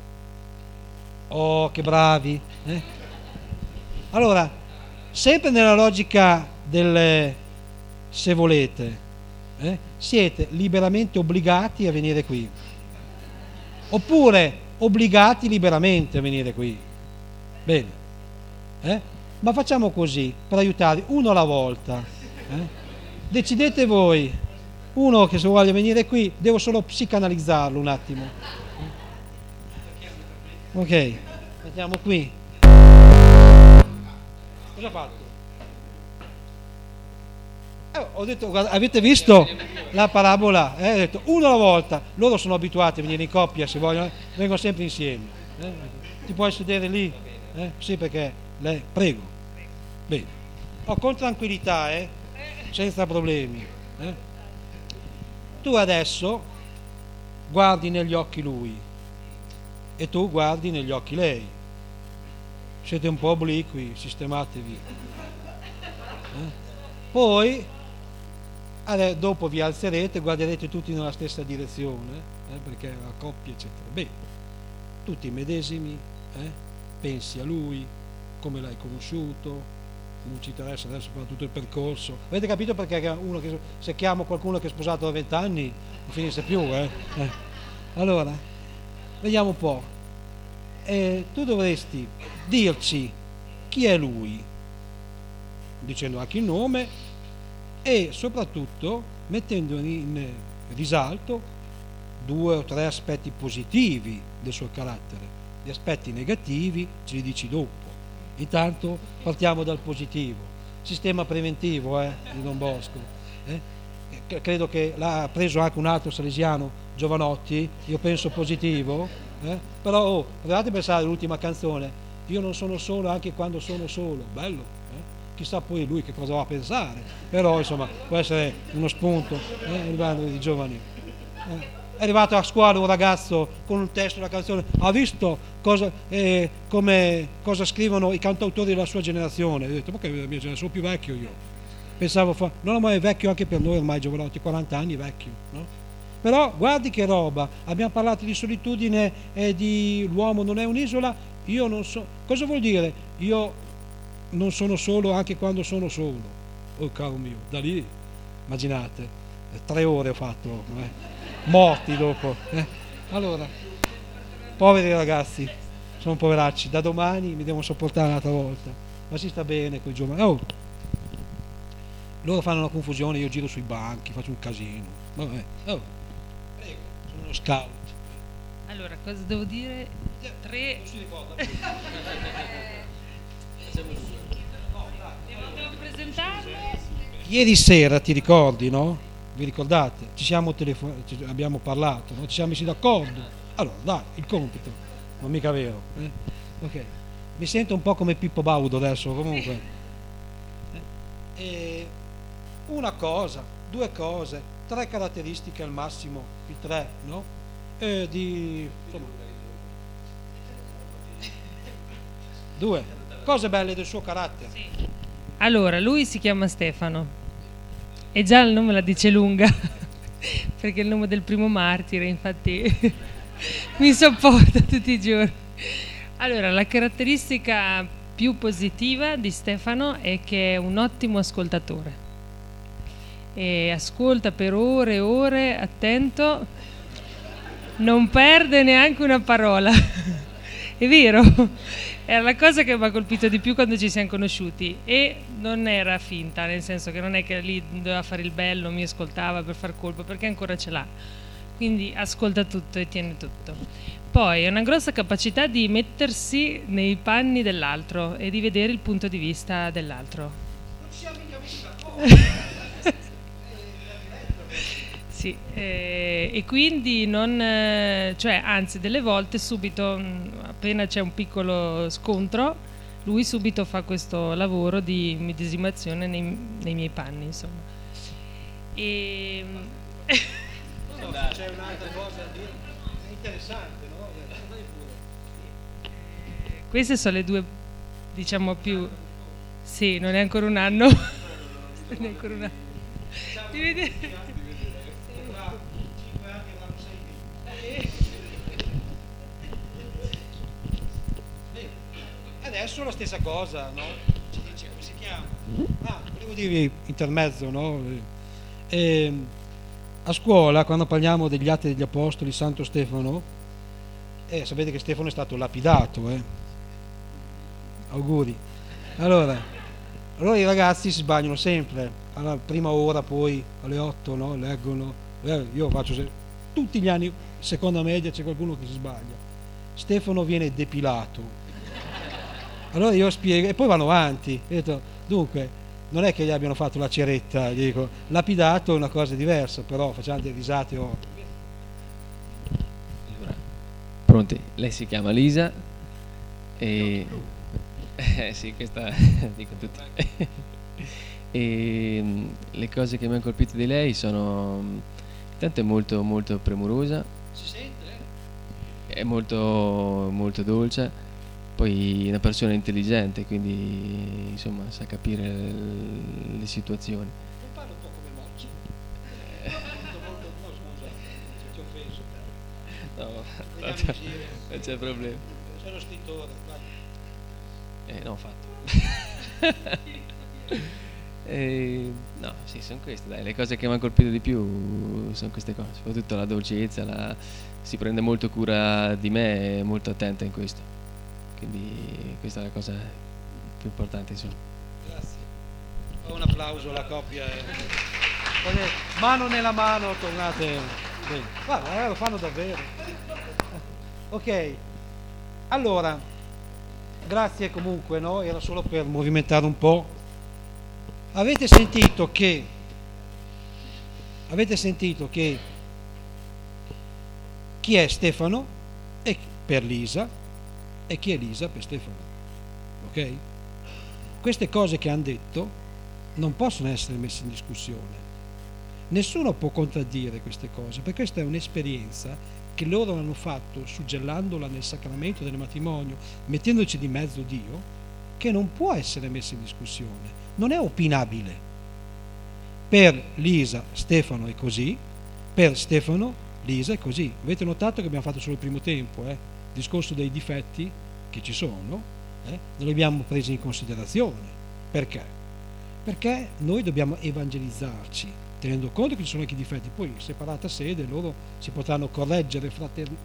Oh, che bravi! Allora, sempre nella logica del se volete, siete liberamente obbligati a venire qui, oppure obbligati liberamente a venire qui. Bene. Ma facciamo così, per aiutarvi, uno alla volta. Decidete voi. Uno che se vuole venire qui, devo solo psicanalizzarlo un attimo. Ok, mettiamo qui. Cosa ha fatto? Ho detto, guarda, avete visto la parabola? Ho detto uno alla volta. Loro sono abituati a venire in coppia, se vogliono, vengono sempre insieme. Ti puoi sedere lì? Sì, perché lei, prego. Bene. Con tranquillità, senza problemi. Tu adesso guardi negli occhi lui e tu guardi negli occhi lei. Siete un po' obliqui, sistematevi. Poi dopo vi alzerete, guarderete tutti nella stessa direzione, perché la coppia eccetera. Bene, tutti medesimi, pensi a lui, come l'hai conosciuto, non ci interessa adesso fare tutto il percorso. Avete capito perché uno che, se chiamo qualcuno che è sposato da 20 anni non finisce più, Allora, vediamo un po'. Tu dovresti dirci chi è lui, dicendo anche il nome e soprattutto mettendo in risalto 2 o 3 aspetti positivi del suo carattere. Gli aspetti negativi ce li dici dopo. Intanto partiamo dal positivo. Sistema preventivo di Don Bosco. Credo che l'ha preso anche un altro salesiano, Giovanotti, io penso positivo. Però provate a pensare all'ultima canzone, io non sono solo anche quando sono solo. Bello, chissà poi lui che cosa va a pensare, però insomma può essere uno spunto il bando di giovani. È arrivato a scuola un ragazzo con un testo della canzone, ha visto cosa scrivono i cantautori della sua generazione. Ho detto, ma che la mia generazione, sono più vecchio io. Pensavo, no, ma è vecchio anche per noi ormai, Giovanotti, 40 anni vecchio, no? Però guardi che roba, abbiamo parlato di solitudine e di l'uomo non è un'isola, io non so, cosa vuol dire? Io non sono solo anche quando sono solo. Oh caro mio, da lì, immaginate, 3 ore ho fatto, morti dopo. Allora, poveri ragazzi, sono poveracci, da domani mi devono sopportare un'altra volta, ma si sta bene con i giovani. Loro fanno una confusione, io giro sui banchi, faccio un casino. Vabbè. Prego, sono uno scout. Allora, cosa devo dire? 3. Non si ricorda. Devo presentarmi? Ieri sera, ti ricordi, no? Vi ricordate? Abbiamo parlato, no? Ci siamo messi d'accordo. Allora, dai, il compito. Non mica vero. Ok. Mi sento un po' come Pippo Baudo adesso, comunque. Una cosa, 2 cose, 3 caratteristiche al massimo, i 3, no? Insomma, 2 cose belle del suo carattere. Sì. Allora, lui si chiama Stefano e già il nome la dice lunga perché è il nome del primo martire, infatti mi sopporta tutti i giorni. Allora, la caratteristica più positiva di Stefano è che è un ottimo ascoltatore e ascolta per ore e ore, attento, non perde neanche una parola. È vero, era la cosa che mi ha colpito di più quando ci siamo conosciuti, e non era finta, nel senso che non è che lì doveva fare il bello, mi ascoltava per far colpo, perché ancora ce l'ha, quindi ascolta tutto e tiene tutto. Poi è una grossa capacità di mettersi nei panni dell'altro e di vedere il punto di vista dell'altro. Non siamo mica messi d'accordo. Sì, e quindi non, cioè, anzi, delle volte subito, appena c'è un piccolo scontro, lui subito fa questo lavoro di medesimazione nei miei panni, insomma. E C'è un'altra cosa da dire, è interessante, no? queste sono le 2, diciamo, più. Sì, non è ancora un anno. Non è ancora un anno. Di vedere. Adesso la stessa cosa, no? Ci dice come si chiama. Volevo dirvi intermezzo, no? A scuola, quando parliamo degli Atti degli Apostoli, Santo Stefano, sapete che Stefano è stato lapidato, auguri. Allora i ragazzi si sbagliano sempre, alla prima ora, poi alle 8, no? Leggono, io faccio tutti gli anni, seconda media c'è qualcuno che si sbaglia. Stefano viene depilato. Allora io spiego e poi vanno avanti. Ho detto, dunque, non è che gli abbiano fatto la ceretta, gli dico, lapidato è una cosa diversa, però facciamo delle risate. Allora, pronti? Lei si chiama Lisa e sì, questa dico tutti. E le cose che mi hanno colpito di lei sono, intanto è molto molto premurosa, Si sente? è molto molto dolce, poi è una persona intelligente, quindi insomma sa capire le situazioni. Non parlo un po' come Mocci? No, scusa, ti ho offeso. No, non c'è problema. Sono scrittore, vai. No, ho fatto. No, sì, sono queste, dai, le cose che mi hanno colpito di più sono queste cose, soprattutto la dolcezza, si prende molto cura di me, è molto attenta in questo, quindi questa è la cosa più importante, insomma. Grazie. Un applauso alla coppia. Mano nella mano, tornate bene. Guarda, lo fanno davvero. Ok, allora, grazie comunque, no? Era solo per movimentare un po'. Avete sentito che chi è Stefano è per Lisa e chi è Lisa per Stefano, ok? Queste cose che hanno detto non possono essere messe in discussione, nessuno può contraddire queste cose, perché questa è un'esperienza che loro hanno fatto suggellandola nel sacramento del matrimonio, mettendoci di mezzo Dio, che non può essere messa in discussione, non è opinabile. Per Lisa Stefano è così, per Stefano Lisa è così. Avete notato che abbiamo fatto solo il primo tempo, il discorso dei difetti che ci sono, non li abbiamo presi in considerazione. Perché? Perché noi dobbiamo evangelizzarci, tenendo conto che ci sono anche i difetti, poi in separata sede loro si potranno correggere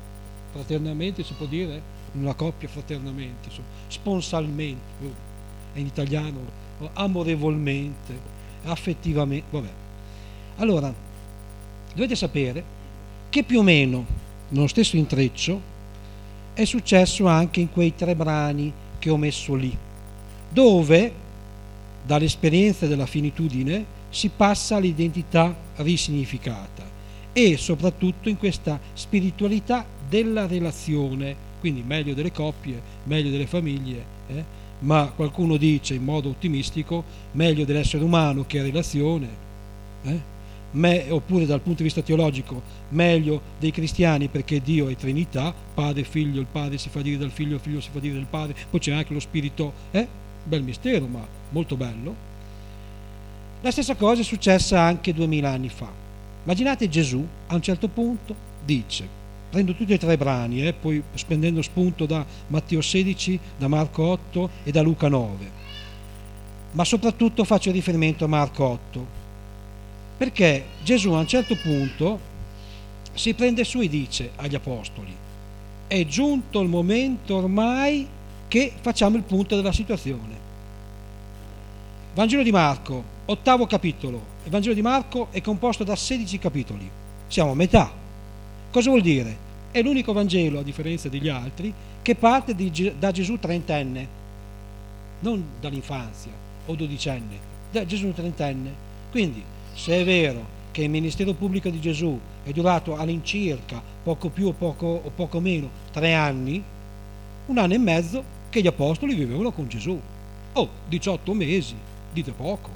fraternamente si può dire, in una coppia fraternamente, sponsalmente, in italiano, amorevolmente, affettivamente, vabbè. Allora, dovete sapere che più o meno nello stesso intreccio è successo anche in quei 3 brani che ho messo lì, dove dall'esperienza della finitudine si passa all'identità risignificata e soprattutto in questa spiritualità della relazione, quindi meglio delle coppie, meglio delle famiglie, ma qualcuno dice in modo ottimistico meglio dell'essere umano che è relazione, oppure dal punto di vista teologico meglio dei cristiani perché Dio è Trinità, Padre, Figlio, il Padre si fa dire dal Figlio, il Figlio si fa dire del Padre, poi c'è anche lo Spirito, bel mistero ma molto bello. La stessa cosa è successa anche 2000 anni fa. Immaginate Gesù a un certo punto dice, prendo tutti e 3 brani, poi spendendo spunto da Matteo 16, da Marco 8 e da Luca 9, ma soprattutto faccio riferimento a Marco 8, perché Gesù a un certo punto si prende su e dice agli apostoli: è giunto il momento ormai che facciamo il punto della situazione. Vangelo di Marco, 8° capitolo. Il Vangelo di Marco è composto da 16 capitoli, siamo a metà. Cosa vuol dire? È l'unico Vangelo, a differenza degli altri, che parte da Gesù 30enne, non dall'infanzia o 12enne, da Gesù 30enne. Quindi, se è vero che il ministero pubblico di Gesù è durato all'incirca poco più o poco meno 3 anni, 1 anno e mezzo che gli apostoli vivevano con Gesù. 18 mesi, dite poco.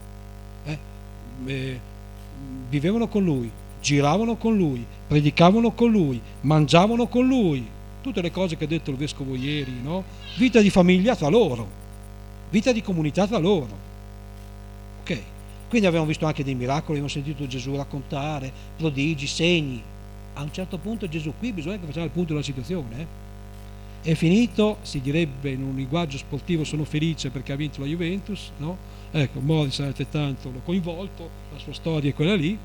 Vivevano con lui, giravano con lui, predicavano con lui, mangiavano con lui, tutte le cose che ha detto il vescovo ieri, no? Vita di famiglia tra loro, vita di comunità tra loro. Ok, quindi abbiamo visto anche dei miracoli, abbiamo sentito Gesù raccontare prodigi, segni. A un certo punto Gesù, qui bisogna che facciamo il punto della situazione. È finito, si direbbe in un linguaggio sportivo, sono felice perché ha vinto la Juventus, no? Ecco, Morris altrettanto l'ho coinvolto, la sua storia è quella lì.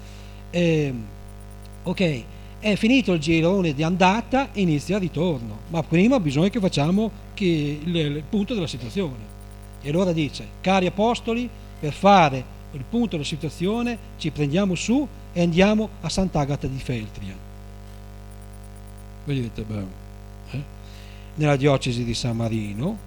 Ok, è finito il girone di andata, inizia il ritorno, ma prima bisogna che facciamo il punto della situazione. E allora dice: cari apostoli, per fare il punto della situazione ci prendiamo su e andiamo a Sant'Agata di Feltria. Voi dite, nella diocesi di San Marino,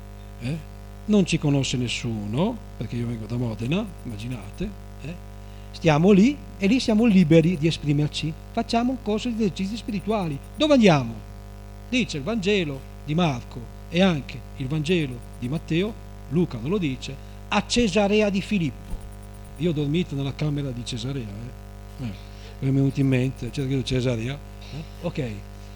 non ci conosce nessuno, perché io vengo da Modena, immaginate, stiamo lì e lì siamo liberi di esprimerci, facciamo un corso di esercizi spirituali. Dove andiamo? Dice il Vangelo di Marco e anche il Vangelo di Matteo, Luca non lo dice, a Cesarea di Filippo. Io ho dormito nella camera di Cesarea, mi è venuto in mente, c'era Cesarea, ok.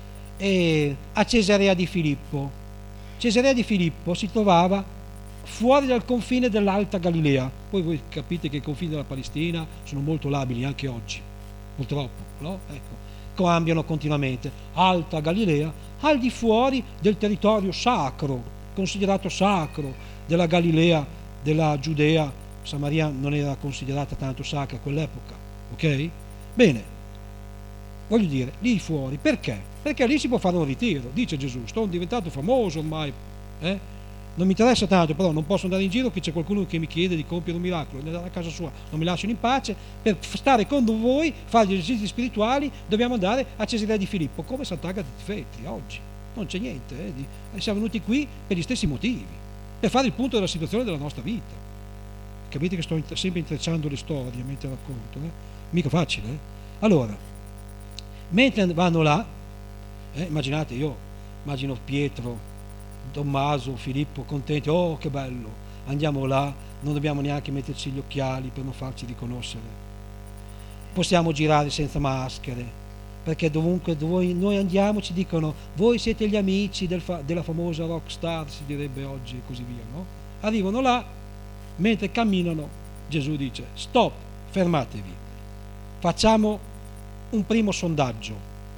E a Cesarea di Filippo. Cesarea di Filippo si trovava fuori dal confine dell'Alta Galilea. Poi voi capite che i confini della Palestina sono molto labili anche oggi, purtroppo, no? Ecco, cambiano continuamente. Alta Galilea, al di fuori del territorio sacro, considerato sacro, della Galilea, della Giudea. Samaria non era considerata tanto sacra a quell'epoca, ok? Bene, voglio dire, lì fuori, perché? Perché lì si può fare un ritiro, dice Gesù, sto diventato famoso ormai, non mi interessa tanto, però non posso andare in giro che c'è qualcuno che mi chiede di compiere un miracolo, andare a casa sua, non mi lasciano in pace, per stare con voi, fare gli esercizi spirituali, dobbiamo andare a Cesarea di Filippo, come Sant'Agata di Feltria oggi, non c'è niente, siamo venuti qui per gli stessi motivi, per fare il punto della situazione della nostra vita. Capite che sto sempre intrecciando le storie mentre racconto, mica facile, Allora, mentre vanno là, immaginate, io immagino Pietro, Tommaso, Filippo contenti, oh che bello, andiamo là, non dobbiamo neanche metterci gli occhiali per non farci riconoscere, possiamo girare senza maschere, perché dovunque noi andiamo ci dicono voi siete gli amici della famosa rock star, si direbbe oggi e così via, no? Arrivano là, mentre camminano Gesù dice stop, fermatevi, facciamo un primo sondaggio,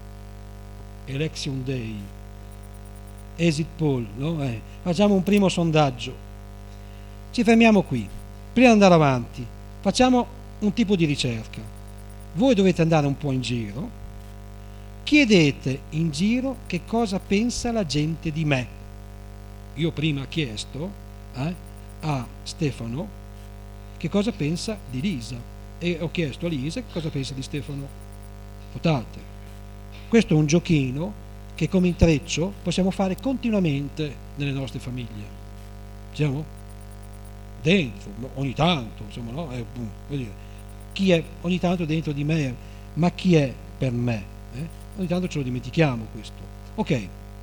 election day, exit poll, no? Facciamo un primo sondaggio, ci fermiamo qui, prima di andare avanti facciamo un tipo di ricerca, voi dovete andare un po' in giro, chiedete in giro che cosa pensa la gente di me. Io prima ho chiesto a Stefano che cosa pensa di Lisa e ho chiesto a Lisa che cosa pensa di Stefano. Notate, questo è un giochino che come intreccio possiamo fare continuamente nelle nostre famiglie. Siamo dentro, ogni tanto, insomma, no? Vuol dire, chi è ogni tanto dentro di me, ma chi è per me? Ogni tanto ce lo dimentichiamo questo. Ok,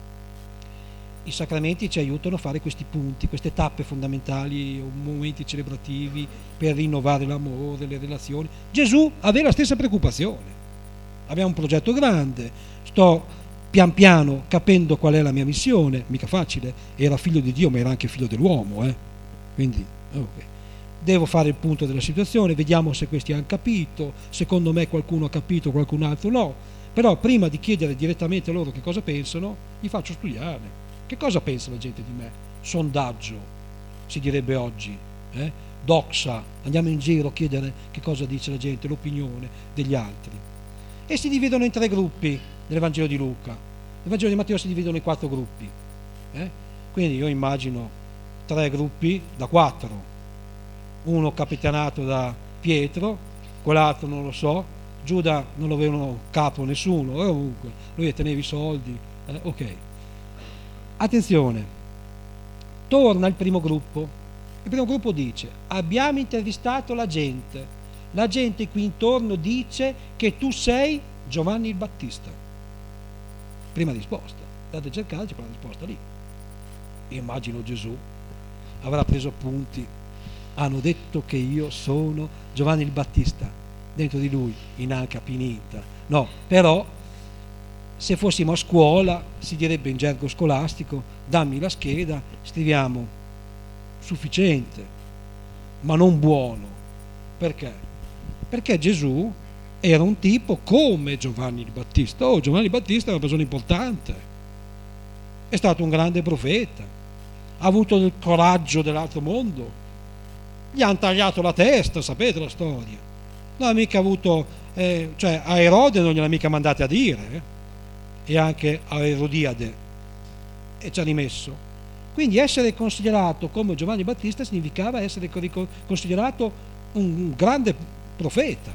i sacramenti ci aiutano a fare questi punti, queste tappe fondamentali, momenti celebrativi per rinnovare l'amore, le relazioni. Gesù aveva la stessa preoccupazione. Abbiamo un progetto grande, sto pian piano capendo qual è la mia missione, mica facile, era figlio di Dio ma era anche figlio dell'uomo, quindi okay. Devo fare il punto della situazione, vediamo se questi hanno capito, secondo me qualcuno ha capito, qualcun altro no, però prima di chiedere direttamente a loro che cosa pensano, gli faccio studiare. Che cosa pensa la gente di me? Sondaggio, si direbbe oggi, doxa, andiamo in giro a chiedere che cosa dice la gente, l'opinione degli altri. E si dividono in 3 gruppi nel Vangelo di Luca. Nel Vangelo di Matteo si dividono in 4 gruppi. Quindi io immagino 3 gruppi da 4. Uno capitanato da Pietro, quell'altro non lo so, Giuda non lo avevano capo nessuno, comunque, lui teneva i soldi. Ok. Attenzione, torna il primo gruppo. Il primo gruppo dice: abbiamo intervistato la gente qui intorno dice che tu sei Giovanni il Battista. Prima risposta, andate a cercare, c'è quella risposta lì. Io immagino Gesù avrà preso appunti, hanno detto che io sono Giovanni il Battista, dentro di lui in anca finita. No, però se fossimo a scuola si direbbe in gergo scolastico: dammi la scheda, scriviamo sufficiente ma non buono. Perché? Perché Gesù era un tipo come Giovanni il Battista. Giovanni il Battista è una persona importante, è stato un grande profeta, ha avuto il coraggio dell'altro mondo, gli hanno tagliato la testa, sapete la storia, non ha mica avuto cioè a Erode non gliel'ha mica mandate a dire, e anche a Erodiade, e ci ha rimesso. Quindi essere considerato come Giovanni Battista significava essere considerato un grande profeta,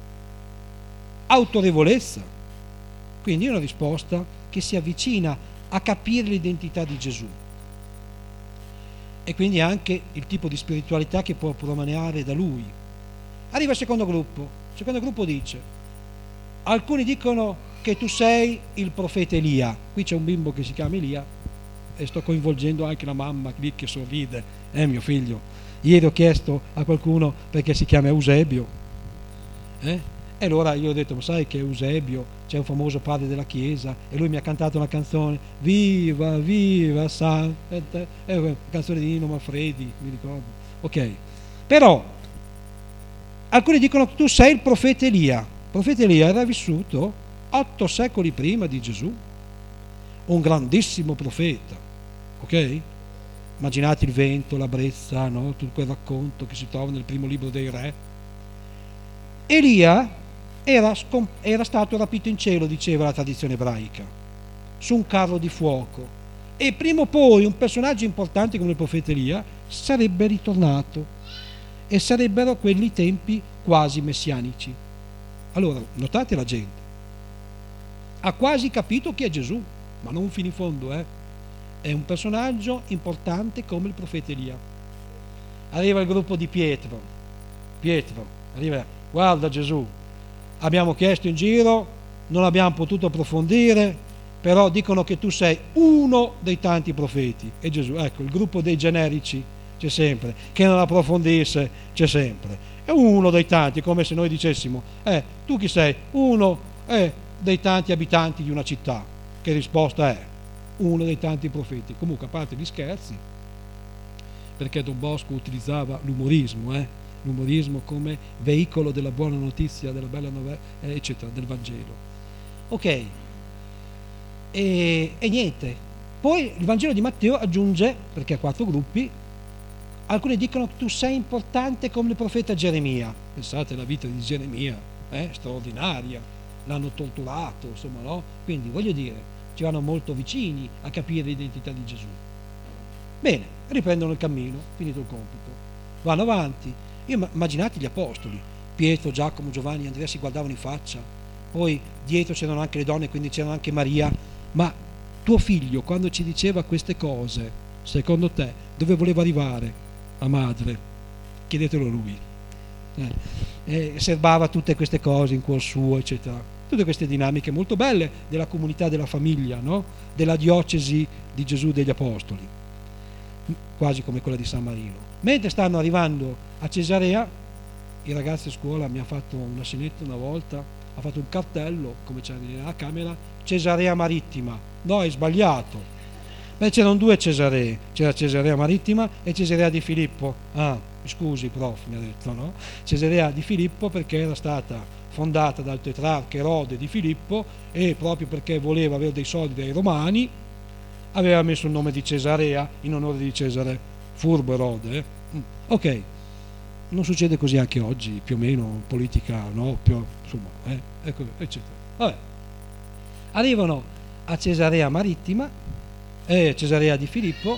autorevolezza. Quindi è una risposta che si avvicina a capire l'identità di Gesù e quindi anche il tipo di spiritualità che può promanare da lui. Arriva il secondo gruppo. Il secondo gruppo dice: alcuni dicono che tu sei il profeta Elia. Qui c'è un bimbo che si chiama Elia e sto coinvolgendo anche la mamma lì che sorride, mio figlio. Ieri ho chiesto a qualcuno perché si chiama Eusebio, e allora io ho detto: ma sai che Eusebio c'è un famoso padre della chiesa e lui mi ha cantato una canzone, viva viva Santa, è una canzone di Nino Manfredi, mi ricordo. Ok, però alcuni dicono che tu sei il profeta Elia. Il profeta Elia era vissuto 8 secoli prima di Gesù, un grandissimo profeta, ok? Immaginate il vento, la brezza, no? Tutto quel racconto che si trova nel primo libro dei re. Elia era stato rapito in cielo, diceva la tradizione ebraica, su un carro di fuoco, e prima o poi un personaggio importante come il profeta Elia sarebbe ritornato e sarebbero quelli tempi quasi messianici. Allora, notate, la gente ha quasi capito chi è Gesù, ma non fino in fondo, È un personaggio importante come il profeta Elia. Arriva il gruppo di Pietro, arriva: guarda Gesù, abbiamo chiesto in giro, non abbiamo potuto approfondire, però dicono che tu sei uno dei tanti profeti. E Gesù, ecco, il gruppo dei generici c'è sempre, che non approfondisse c'è sempre. È uno dei tanti, come se noi dicessimo: tu chi sei? Uno dei tanti abitanti di una città. Che risposta è? Uno dei tanti profeti. Comunque, a parte gli scherzi, perché Don Bosco utilizzava l'umorismo come veicolo della buona notizia, della bella novella, eccetera, del Vangelo. Ok, e niente. Poi il Vangelo di Matteo aggiunge, perché ha 4 gruppi, alcuni dicono che tu sei importante come il profeta Geremia. Pensate alla vita di Geremia, straordinaria, l'hanno torturato, insomma, no? Quindi voglio dire, ci vanno molto vicini a capire l'identità di Gesù. Bene, riprendono il cammino, finito il compito, vanno avanti. Immaginate gli apostoli, Pietro, Giacomo, Giovanni, Andrea si guardavano in faccia, poi dietro c'erano anche le donne, quindi c'era anche Maria. Ma tuo figlio, quando ci diceva queste cose, secondo te dove voleva arrivare a madre? Chiedetelo a lui. Serbava tutte queste cose in cuor suo, eccetera, tutte queste dinamiche molto belle della comunità, della famiglia, no? Della diocesi di Gesù degli Apostoli, quasi come quella di San Marino. Mentre stanno arrivando a Cesarea, i ragazzi a scuola mi ha fatto un assinetto una volta, ha fatto un cartello come c'era nella camera, Cesarea Marittima. No, è sbagliato. Beh, c'erano due Cesaree, c'era Cesarea Marittima e Cesarea di Filippo. Ah, scusi prof, mi ha detto, no? Cesarea di Filippo perché era stata fondata dal tetrarca Erode di Filippo, e proprio perché voleva avere dei soldi dai romani aveva messo il nome di Cesarea in onore di Cesare. Furbo Erode. Ok, non succede così anche oggi, più o meno, politica, no? Insomma, ecco, eccetera. Vabbè. Arrivano a Cesarea Marittima, Cesarea di Filippo,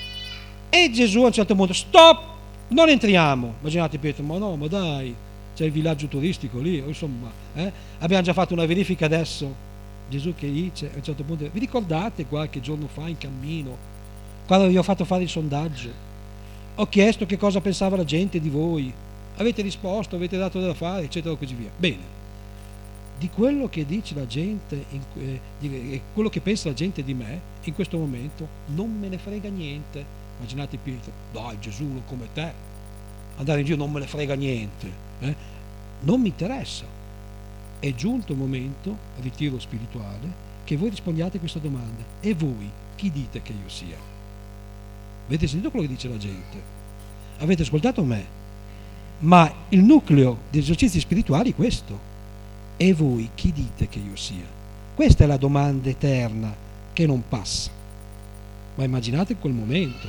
e Gesù a un certo punto, stop, non entriamo. Immaginate Pietro, ma no, ma dai, c'è il villaggio turistico lì, insomma, abbiamo già fatto una verifica adesso. Gesù che dice a un certo punto, vi ricordate qualche giorno fa in cammino, quando vi ho fatto fare il sondaggio, ho chiesto che cosa pensava la gente di voi, avete risposto, avete dato da fare, eccetera, e così via. Bene, di quello che dice la gente, quello che pensa la gente di me, in questo momento non me ne frega niente. Immaginate Pietro, dai, Gesù uno come te, andare in giro non me ne frega niente, non mi interessa. È giunto il momento, ritiro spirituale, che voi rispondiate a questa domanda: e voi chi dite che io sia? Avete sentito quello che dice la gente? Avete ascoltato me? Ma il nucleo degli esercizi spirituali è questo: e voi chi dite che io sia? Questa è la domanda eterna che non passa. Ma immaginate quel momento,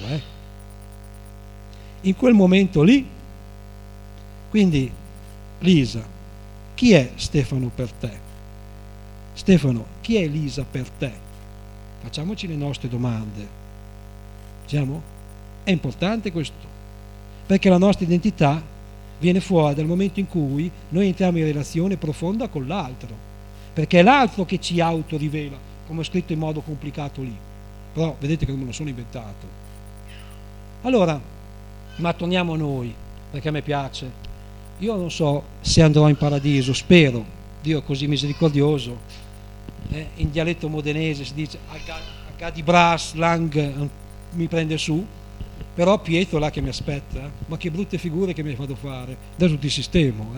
in quel momento lì. Quindi, Lisa, chi è Stefano per te? Stefano, chi è Lisa per te? Facciamoci le nostre domande. Diciamo? È importante questo, perché la nostra identità viene fuori dal momento in cui noi entriamo in relazione profonda con l'altro, perché è l'altro che ci autorivela, come ho scritto in modo complicato lì, però vedete che non me lo sono inventato. Allora, ma torniamo a noi, perché a me piace. Io non so se andrò in paradiso, spero, Dio è così misericordioso. In dialetto modenese si dice Agadi Bras Lang mi prende su, però Pietro là che mi aspetta, ma che brutte figure che mi hai fatto fare, adesso ti sistemo.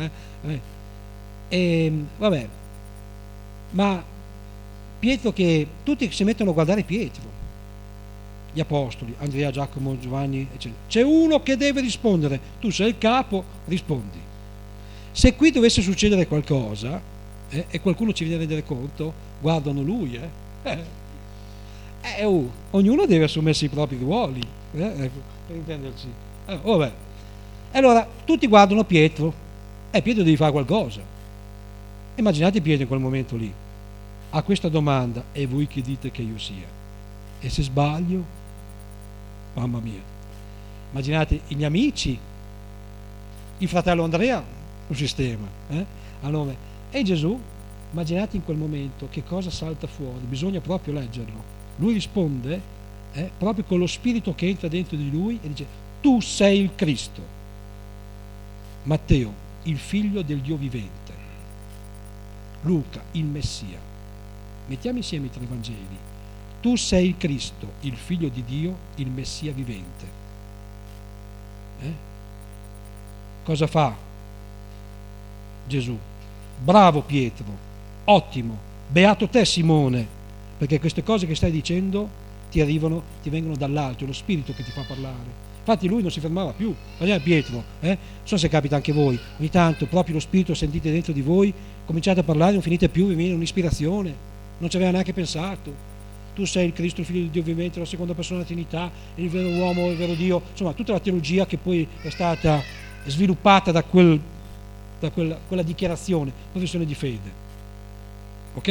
Vabbè, ma Pietro, che tutti si mettono a guardare Pietro, gli apostoli, Andrea, Giacomo, Giovanni, eccetera. C'è uno che deve rispondere, tu sei il capo, rispondi. Se qui dovesse succedere qualcosa e qualcuno ci viene a rendere conto, guardano lui, ognuno deve assumersi i propri ruoli, per intenderci. Vabbè. Allora tutti guardano Pietro, Pietro devi fare qualcosa. Immaginate Pietro in quel momento lì, a questa domanda: e voi chi dite che io sia? E se sbaglio, mamma mia. Immaginate i miei amici, il fratello Andrea, un sistema, allora, e Gesù, immaginate in quel momento che cosa salta fuori, bisogna proprio leggerlo. Lui risponde proprio con lo spirito che entra dentro di lui e dice: tu sei il Cristo. Matteo, il figlio del Dio vivente. Luca, il Messia. Mettiamo insieme i tre Vangeli. Tu sei il Cristo, il figlio di Dio, il Messia vivente. Cosa fa Gesù? Bravo Pietro, ottimo, beato te Simone, perché queste cose che stai dicendo ti vengono dall'alto, è lo spirito che ti fa parlare. Infatti lui non si fermava più. Guardate Pietro, non so se capita anche a voi, ogni tanto proprio lo spirito sentite dentro di voi, cominciate a parlare, non finite più, vi viene un'ispirazione, non ci aveva neanche pensato. Tu sei il Cristo, il figlio di Dio vivente, la seconda persona della Trinità, il vero uomo, il vero Dio, insomma tutta la teologia che poi è stata sviluppata da quella dichiarazione, professione di fede. ok?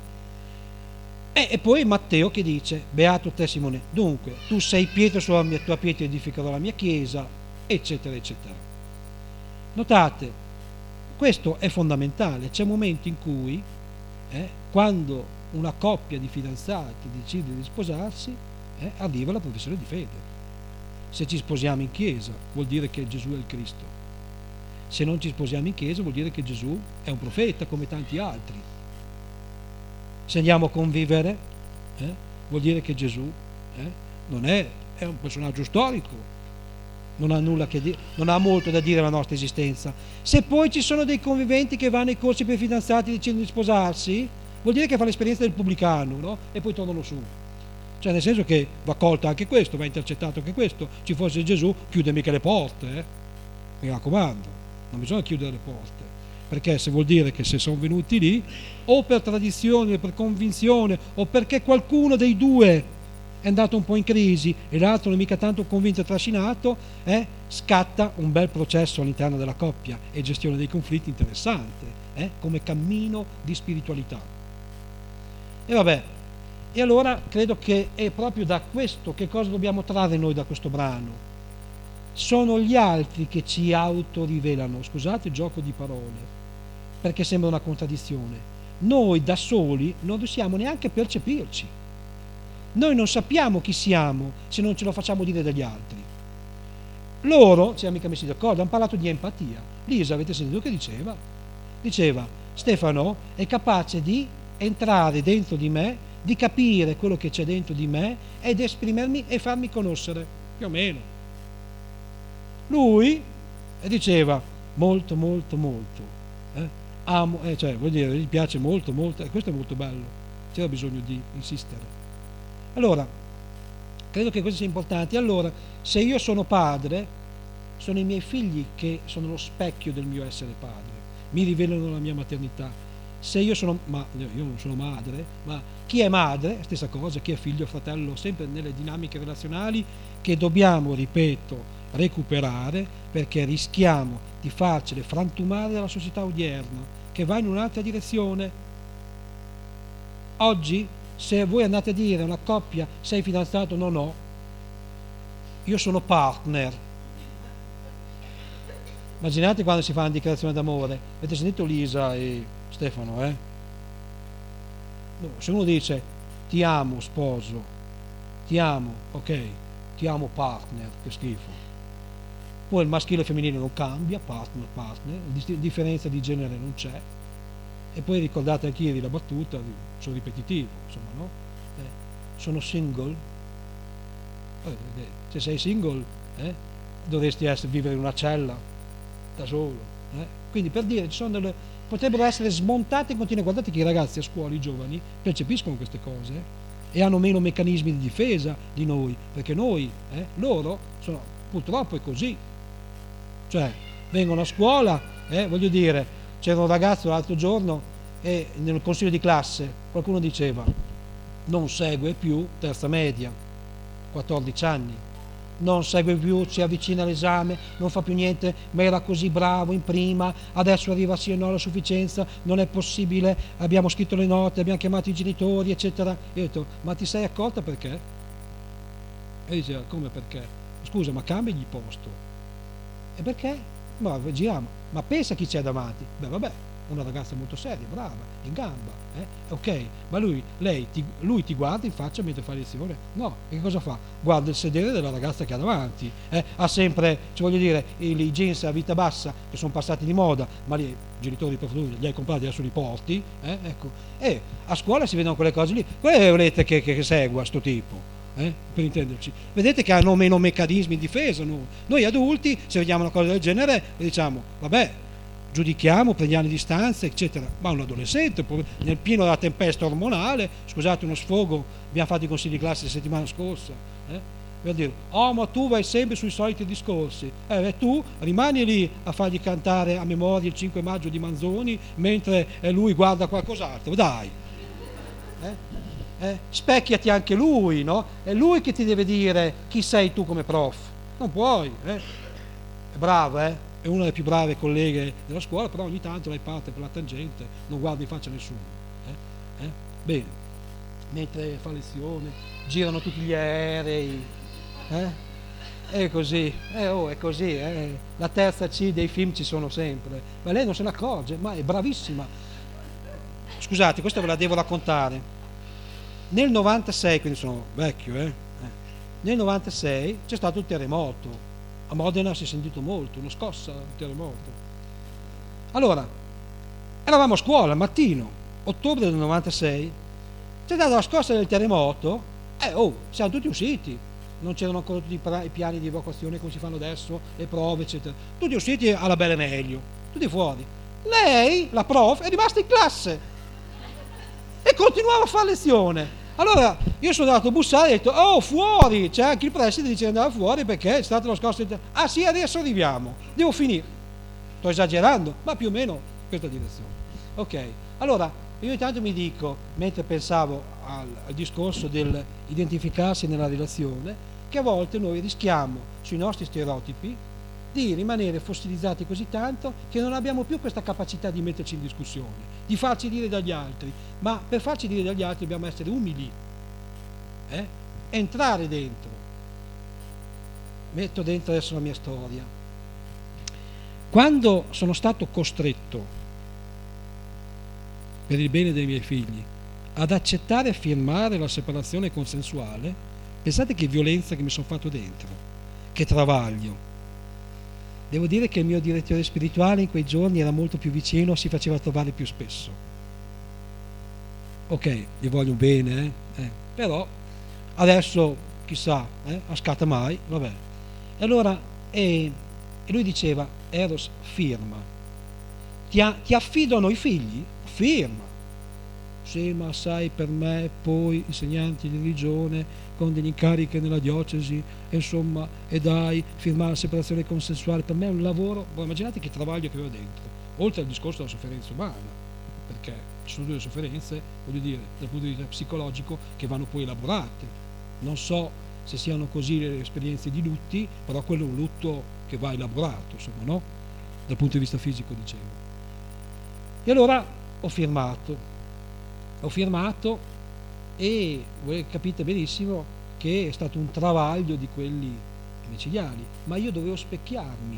E poi Matteo che dice: beato te Simone, dunque tu sei pietra, sulla tua pietra edificherò la mia chiesa, eccetera eccetera. Notate, questo è fondamentale. C'è un momento in cui quando una coppia di fidanzati decide di sposarsi, arriva la professione di fede. Se ci sposiamo in chiesa vuol dire che Gesù è il Cristo, se non ci sposiamo in chiesa vuol dire che Gesù è un profeta come tanti altri. Se andiamo a convivere vuol dire che Gesù non è un personaggio storico, non ha nulla che dire, non ha molto da dire alla nostra esistenza. Se poi ci sono dei conviventi che vanno ai corsi per fidanzati dicendo di sposarsi, vuol dire che fa l'esperienza del pubblicano, no? E poi tornano su. Cioè, nel senso che va colto anche questo, va intercettato anche questo. Ci fosse Gesù, chiude mica le porte, mi raccomando, non bisogna chiudere le porte, perché se vuol dire che se sono venuti lì o per tradizione, per convinzione, o perché qualcuno dei due è andato un po' in crisi e l'altro non è mica tanto convinto e trascinato, scatta un bel processo all'interno della coppia e gestione dei conflitti interessante, come cammino di spiritualità. E vabbè, e allora credo che è proprio da questo che cosa dobbiamo trarre noi da questo brano. Sono gli altri che ci autorivelano, scusate il gioco di parole, perché sembra una contraddizione. Noi da soli non riusciamo neanche a percepirci. Noi non sappiamo chi siamo se non ce lo facciamo dire dagli altri. Loro, ci siamo mica messi d'accordo, hanno parlato di empatia. Lisa, avete sentito che diceva? Diceva: Stefano è capace di entrare dentro di me, di capire quello che c'è dentro di me ed esprimermi e farmi conoscere, più o meno. Lui diceva molto molto molto, amo, cioè vuol dire gli piace molto molto, e questo è molto bello, c'era bisogno di insistere. Allora credo che questo sia importante. Allora, se io sono padre, sono i miei figli che sono lo specchio del mio essere padre, mi rivelano la mia maternità. Se io sono, io non sono madre, ma chi è madre, stessa cosa, chi è figlio, fratello, sempre nelle dinamiche relazionali che dobbiamo, ripeto, recuperare, perché rischiamo di farcele frantumare dalla società odierna, che va in un'altra direzione. Oggi, se voi andate a dire a una coppia: sei fidanzato? No, io sono partner. Immaginate quando si fa una dichiarazione d'amore. Avete sentito Lisa e Stefano, No, se uno dice ti amo sposo, ti amo, ok, ti amo partner, che schifo. Poi il maschile e il femminile non cambia, partner, differenza di genere non c'è. E poi ricordate anche ieri la battuta, sono ripetitivo, insomma, no? Sono single. Se sei single, dovresti vivere in una cella da solo. Quindi, per dire, ci sono potrebbero essere smontate in continuo. Guardate che i ragazzi a scuola, i giovani, percepiscono queste cose e hanno meno meccanismi di difesa di noi, perché noi, loro, purtroppo è così. Cioè, vengono a scuola, voglio dire, c'era un ragazzo l'altro giorno e nel consiglio di classe qualcuno diceva: non segue più terza media, 14 anni, non segue più, si avvicina all'esame, non fa più niente, ma era così bravo in prima, adesso arriva sì o no alla sufficienza, non è possibile, abbiamo scritto le note, abbiamo chiamato i genitori, eccetera. Io ho detto: ma ti sei accorta perché? E diceva: come perché? Scusa, ma cambiagli posto. E perché? Ma giriamo, ma pensa chi c'è davanti. Beh, vabbè, una ragazza molto seria, brava, in gamba, ok, ma lui ti guarda in faccia mentre fa lezione? No, e che cosa fa? Guarda il sedere della ragazza che ha davanti, ha sempre, voglio dire, i jeans a vita bassa che sono passati di moda, ma i genitori per fortuna li hai comprati, adesso li porti, ecco, e a scuola si vedono quelle cose lì. Quelle volete che segua sto tipo? Per intenderci, vedete che hanno meno meccanismi in difesa. Noi adulti, se vediamo una cosa del genere, diciamo: vabbè, giudichiamo, prendiamo le distanze, eccetera. Ma un adolescente, nel pieno della tempesta ormonale, scusate uno sfogo, abbiamo fatto i consigli di classe la settimana scorsa, per dire: oh, ma tu vai sempre sui soliti discorsi, tu rimani lì a fargli cantare a memoria il 5 maggio di Manzoni mentre lui guarda qualcos'altro, dai. Specchiati anche lui, no? È lui che ti deve dire chi sei tu come prof, non puoi. È bravo, è una delle più brave colleghe della scuola, però ogni tanto lei parte per la tangente, non guarda in faccia a nessuno. Bene, mentre fa lezione girano tutti gli aerei, è così, è così, la terza C dei film ci sono sempre, ma lei non se ne accorge, ma è bravissima. Scusate, questa ve la devo raccontare. Nel 96, quindi sono vecchio, nel 96 c'è stato il terremoto, a Modena si è sentito molto, una scossa, un terremoto. Allora, eravamo a scuola al mattino, ottobre del 96, c'è stata la scossa del terremoto, siamo tutti usciti, non c'erano ancora tutti i piani di evacuazione come si fanno adesso, le prove, eccetera, tutti usciti alla belle meglio, tutti fuori. Lei, la prof, è rimasta in classe e continuava a fare lezione. Allora io sono andato a bussare e ho detto, fuori, c'è anche il preside, dice andare fuori perché è stata la scossa del terremoto. Ah sì, adesso arriviamo, devo finire. Sto esagerando, ma più o meno questa direzione. Ok, allora io intanto mi dico, mentre pensavo al discorso dell'identificarsi nella relazione, che a volte noi rischiamo sui nostri stereotipi di rimanere fossilizzati così tanto che non abbiamo più questa capacità di metterci in discussione, di farci dire dagli altri, ma per farci dire dagli altri dobbiamo essere umili, entrare dentro. Metto dentro adesso la mia storia. Quando sono stato costretto, per il bene dei miei figli, ad accettare e firmare la separazione consensuale, pensate che violenza che mi sono fatto dentro, che travaglio. Devo dire che il mio direttore spirituale in quei giorni era molto più vicino, si faceva trovare più spesso. Ok, gli voglio bene, però adesso chissà, ascatta mai, vabbè. E allora e lui diceva, Eros, firma. Ti affido a noi figli? Firma. Sì, ma sai, per me poi insegnanti di religione con degli incarichi nella diocesi, insomma, e dai, firmare la separazione consensuale, per me è un lavoro. Voi immaginate che travaglio che avevo dentro, oltre al discorso della sofferenza umana, perché ci sono delle sofferenze, voglio dire, dal punto di vista psicologico, che vanno poi elaborate. Non so se siano così le esperienze di lutti, però quello è un lutto che va elaborato, insomma, no? Dal punto di vista fisico, dicevo. E allora ho firmato e voi capite benissimo che è stato un travaglio di quelli micidiali, ma io dovevo specchiarmi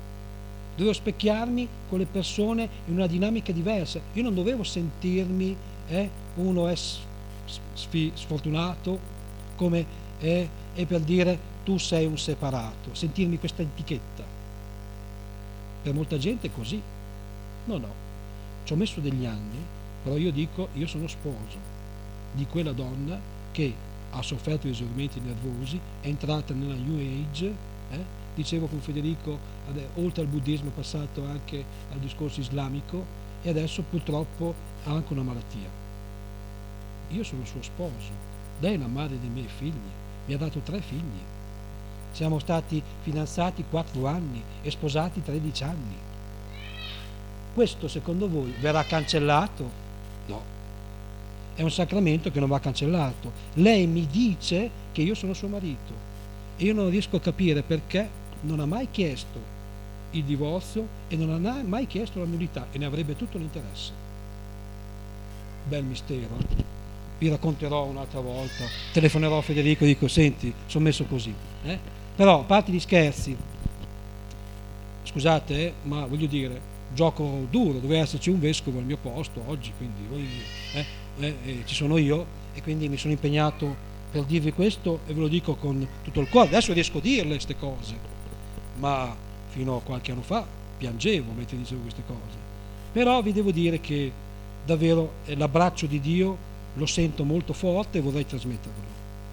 con le persone in una dinamica diversa. Io non dovevo sentirmi uno è sfortunato come è per dire tu sei un separato, sentirmi questa etichetta. Per molta gente è così. No, ci ho messo degli anni, però io dico, io sono sposo di quella donna che ha sofferto di esaurimenti nervosi, è entrata nella New Age, dicevo con Federico, oltre al buddismo è passato anche al discorso islamico e adesso purtroppo ha anche una malattia. Io sono suo sposo, lei è la madre dei miei figli, mi ha dato 3 figli, siamo stati fidanzati 4 anni e sposati 13 anni. Questo secondo voi verrà cancellato? No, è un sacramento che non va cancellato. Lei mi dice che io sono suo marito e io non riesco a capire perché non ha mai chiesto il divorzio e non ha mai chiesto la nullità, e ne avrebbe tutto l'interesse. Bel mistero. Vi racconterò un'altra volta, telefonerò a Federico e dico, senti, sono messo così, però a parte gli scherzi, scusate, ma voglio dire, gioco duro, doveva esserci un vescovo al mio posto oggi, quindi ci sono io e quindi mi sono impegnato per dirvi questo e ve lo dico con tutto il cuore. Adesso riesco a dirle queste cose, ma fino a qualche anno fa piangevo mentre dicevo queste cose. Però vi devo dire che davvero l'abbraccio di Dio lo sento molto forte e vorrei trasmettervelo.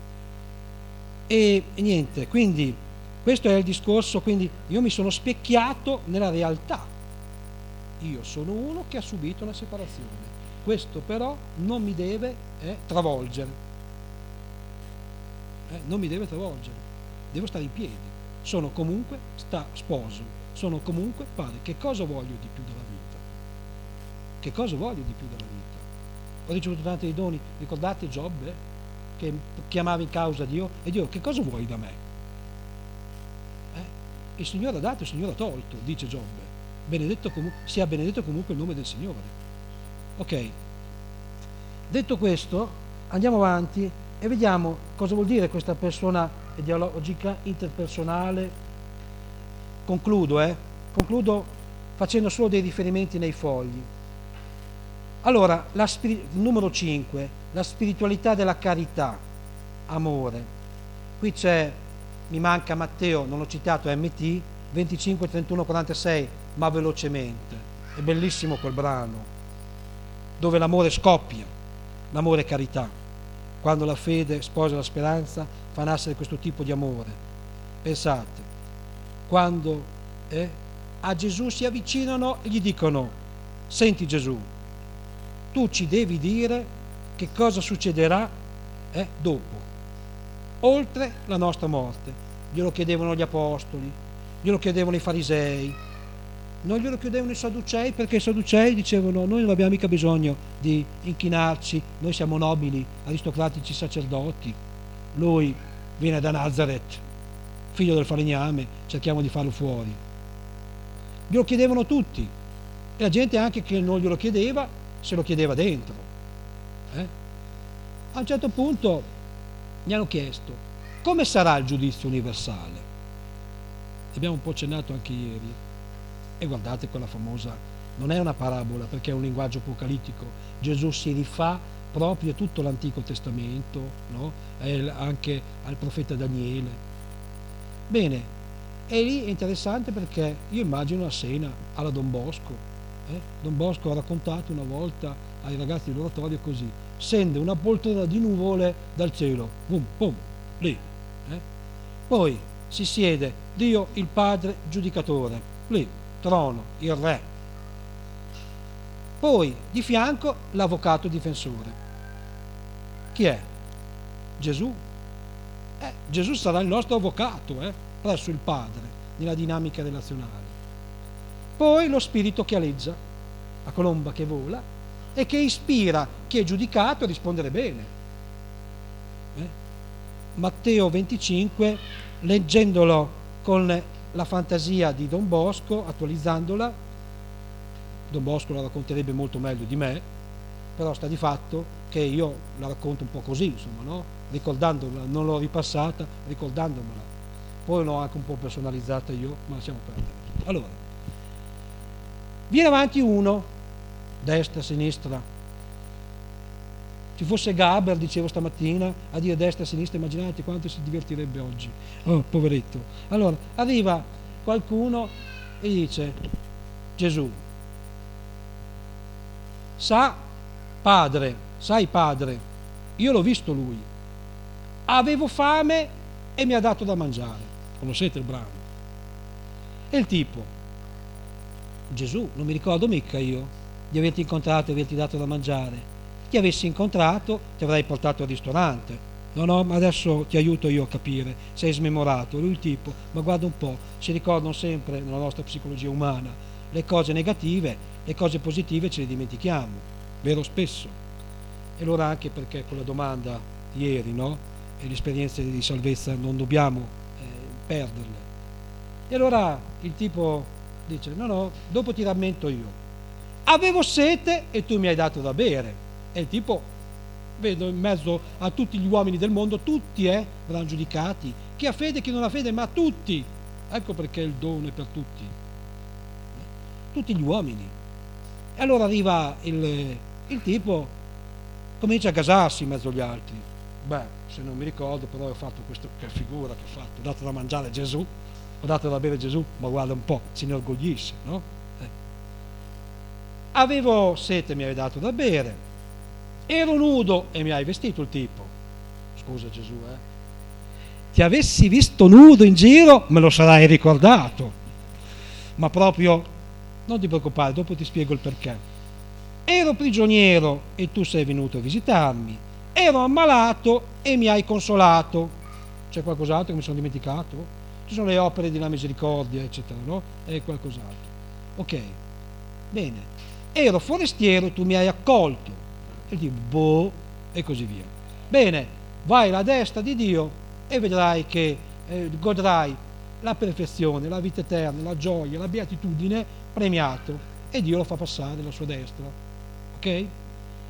E niente, quindi questo è il discorso, quindi io mi sono specchiato nella realtà. Io sono uno che ha subito una separazione. Questo però non mi deve travolgere. Non mi deve travolgere. Devo stare in piedi. Sono comunque sposo. Sono comunque padre. Che cosa voglio di più dalla vita? Che cosa voglio di più dalla vita? Ho ricevuto tanti doni. Ricordate Giobbe? Che chiamava in causa Dio. E Dio, che cosa vuoi da me? Il Signore ha dato, il Signore ha tolto, dice Giobbe. Sia benedetto comunque il nome del Signore. Ok, Detto questo, andiamo avanti e vediamo cosa vuol dire questa persona ideologica interpersonale. Concludo facendo solo dei riferimenti nei fogli. Allora, numero 5, la spiritualità della carità, amore. Qui mi manca Matteo, non l'ho citato, MT 25, 31, 46, ma velocemente. È bellissimo quel brano, dove l'amore scoppia, l'amore è carità. Quando la fede sposa la speranza, fa nascere questo tipo di amore. Pensate, quando a Gesù si avvicinano e gli dicono: senti Gesù, tu ci devi dire che cosa succederà dopo, oltre la nostra morte. Glielo chiedevano gli apostoli, glielo chiedevano i farisei, non glielo chiedevano i sadducei, perché i sadducei dicevano: noi non abbiamo mica bisogno di inchinarci, noi siamo nobili, aristocratici sacerdoti, lui viene da Nazareth, figlio del falegname, cerchiamo di farlo fuori. Glielo chiedevano tutti, e la gente anche che non glielo chiedeva se lo chiedeva dentro. A un certo punto gli hanno chiesto: come sarà il giudizio universale? Abbiamo un po' accennato anche ieri, e guardate quella famosa, non è una parabola perché è un linguaggio apocalittico. Gesù si rifà proprio a tutto l'Antico Testamento, no? Anche al profeta Daniele. Bene, e lì è interessante perché io immagino la scena alla Don Bosco. Don Bosco ha raccontato una volta ai ragazzi dell'oratorio così: scende una poltrona di nuvole dal cielo, pum pum, lì, poi si siede Dio il Padre giudicatore, lì, trono, il re, poi di fianco l'avvocato difensore. Chi è? Gesù. Gesù sarà il nostro avvocato presso il Padre nella dinamica relazionale. Poi lo spirito che aleggia, la colomba che vola e che ispira chi è giudicato a rispondere bene. Matteo 25, leggendolo con la fantasia di Don Bosco, attualizzandola, Don Bosco la racconterebbe molto meglio di me, però sta di fatto che io la racconto un po' così, insomma, no? Ricordandola, non l'ho ripassata, ricordandomela. Poi l'ho anche un po' personalizzata io, ma lasciamo perdere. Allora, viene avanti uno, destra, sinistra. Ci fosse Gaber, dicevo stamattina, a dire destra, sinistra, immaginate quanto si divertirebbe oggi. Oh, poveretto. Allora, arriva qualcuno e dice: Gesù, sai padre, io l'ho visto lui, avevo fame e mi ha dato da mangiare. Conoscete il brano? E il tipo: Gesù, non mi ricordo mica io di averti incontrato e averti dato da mangiare. Ti avessi incontrato ti avrei portato al ristorante. No, ma adesso ti aiuto io a capire, sei smemorato. Lui il tipo: ma guarda un po', si ricordano sempre nella nostra psicologia umana le cose negative, le cose positive ce le dimentichiamo, vero, spesso. E allora anche perché con la domanda ieri, no? E le esperienze di salvezza non dobbiamo perderle. E allora il tipo dice: no, dopo ti rammento io, avevo sete e tu mi hai dato da bere. E il tipo, vedo in mezzo a tutti gli uomini del mondo, tutti verranno giudicati, chi ha fede e chi non ha fede, ma tutti. Ecco perché il dono è per tutti gli uomini. E allora arriva il tipo, comincia a gasarsi in mezzo agli altri. Beh, se non mi ricordo, però ho fatto questa figura che ho fatto, ho dato da mangiare a Gesù, ho dato da bere a Gesù, ma guarda un po', si inorgoglisce, no? Avevo sete e mi hai dato da bere, ero nudo e mi hai vestito. Il tipo: scusa Gesù, ti avessi visto nudo in giro me lo sarai ricordato, ma proprio non ti preoccupare, dopo ti spiego il perché. Ero prigioniero e tu sei venuto a visitarmi, ero ammalato e mi hai consolato. C'è qualcos'altro che mi sono dimenticato? Ci sono le opere della misericordia, eccetera, no? E qualcos'altro. Ok, bene. Ero forestiero e tu mi hai accolto. E tipo, e così via. Bene, vai alla destra di Dio e vedrai che godrai la perfezione, la vita eterna, la gioia, la beatitudine, premiato, e Dio lo fa passare alla sua destra. Ok?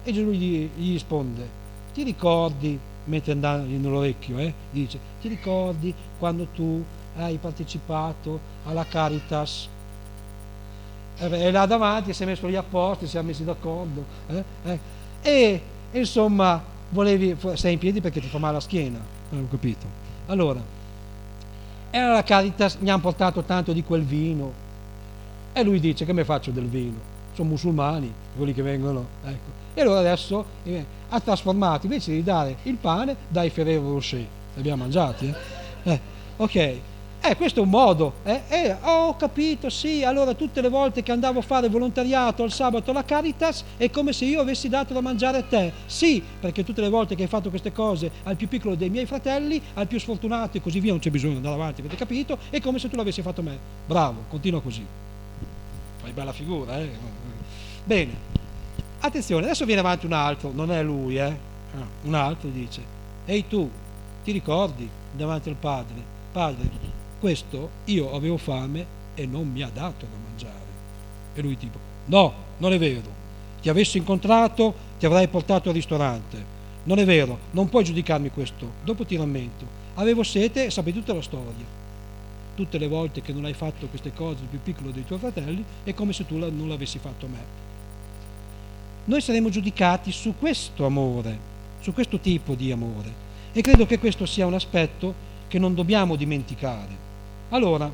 E Gesù gli risponde: ti ricordi, mentre andava nell'orecchio, dice: ti ricordi quando tu hai partecipato alla Caritas? E là davanti si è messo lì apposta, si è messi d'accordo, e insomma sei in piedi perché ti fa male la schiena, ho capito. Allora, e alla Caritas mi hanno portato tanto di quel vino, e lui dice: che me faccio del vino? Sono musulmani quelli che vengono, ecco. E allora adesso ha trasformato, invece di dare il pane, dai Ferrero Rocher, li abbiamo mangiati, ok. Questo è un modo, ho capito, sì. Allora tutte le volte che andavo a fare volontariato al sabato alla Caritas è come se io avessi dato da mangiare a te. Sì, perché tutte le volte che hai fatto queste cose al più piccolo dei miei fratelli, al più sfortunato e così via, non c'è bisogno di andare avanti, avete capito? È come se tu l'avessi fatto a me. Bravo, continua così. Fai bella figura, Bene, attenzione, adesso viene avanti un altro, non è lui, un altro dice: ehi tu, ti ricordi davanti al padre? Padre, questo io avevo fame e non mi ha dato da mangiare. E lui tipo: no, non è vero, ti avessi incontrato ti avrei portato al ristorante, non è vero, non puoi giudicarmi questo, dopo ti rammento, avevo sete e sapete tutta la storia. Tutte le volte che non hai fatto queste cose il più piccolo dei tuoi fratelli è come se tu non l'avessi fatto a me. Noi saremo giudicati su questo amore, su questo tipo di amore, e credo che questo sia un aspetto che non dobbiamo dimenticare. Allora,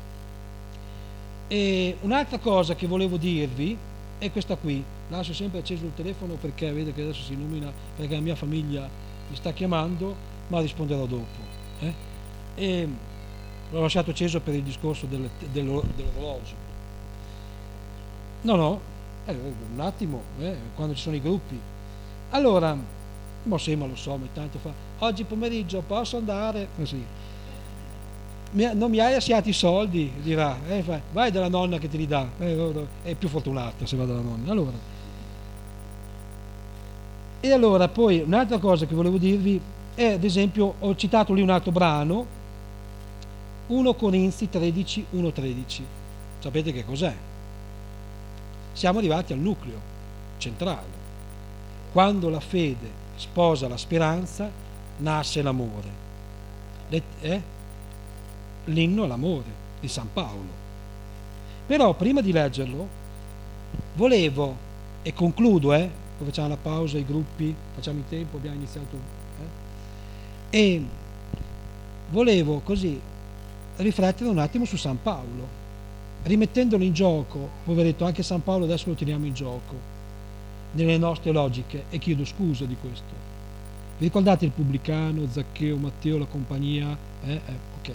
un'altra cosa che volevo dirvi è questa qui. Lascio sempre acceso il telefono perché vedo che adesso si illumina, perché la mia famiglia mi sta chiamando, ma risponderò dopo. E l'ho lasciato acceso per il discorso dell'orologio. No, un attimo, quando ci sono i gruppi. Allora, ma lo so, tanto fa: oggi pomeriggio posso andare? Così. Non mi hai lasciato i soldi, dirà, vai dalla nonna che te li dà, è più fortunata se va dalla nonna. Allora poi un'altra cosa che volevo dirvi è, ad esempio, ho citato lì un altro brano, 1 Corinzi 13, 1-13. Sapete che cos'è? Siamo arrivati al nucleo centrale. Quando la fede sposa la speranza, nasce l'amore. L'inno all'amore di San Paolo. Però prima di leggerlo volevo, e concludo, poi facciamo la pausa, i gruppi, facciamo in tempo, abbiamo iniziato, e volevo così riflettere un attimo su San Paolo, rimettendolo in gioco. Poveretto, anche San Paolo adesso lo teniamo in gioco nelle nostre logiche, e chiedo scusa di questo. Vi ricordate il pubblicano, Zaccheo, Matteo, la compagnia? Ok.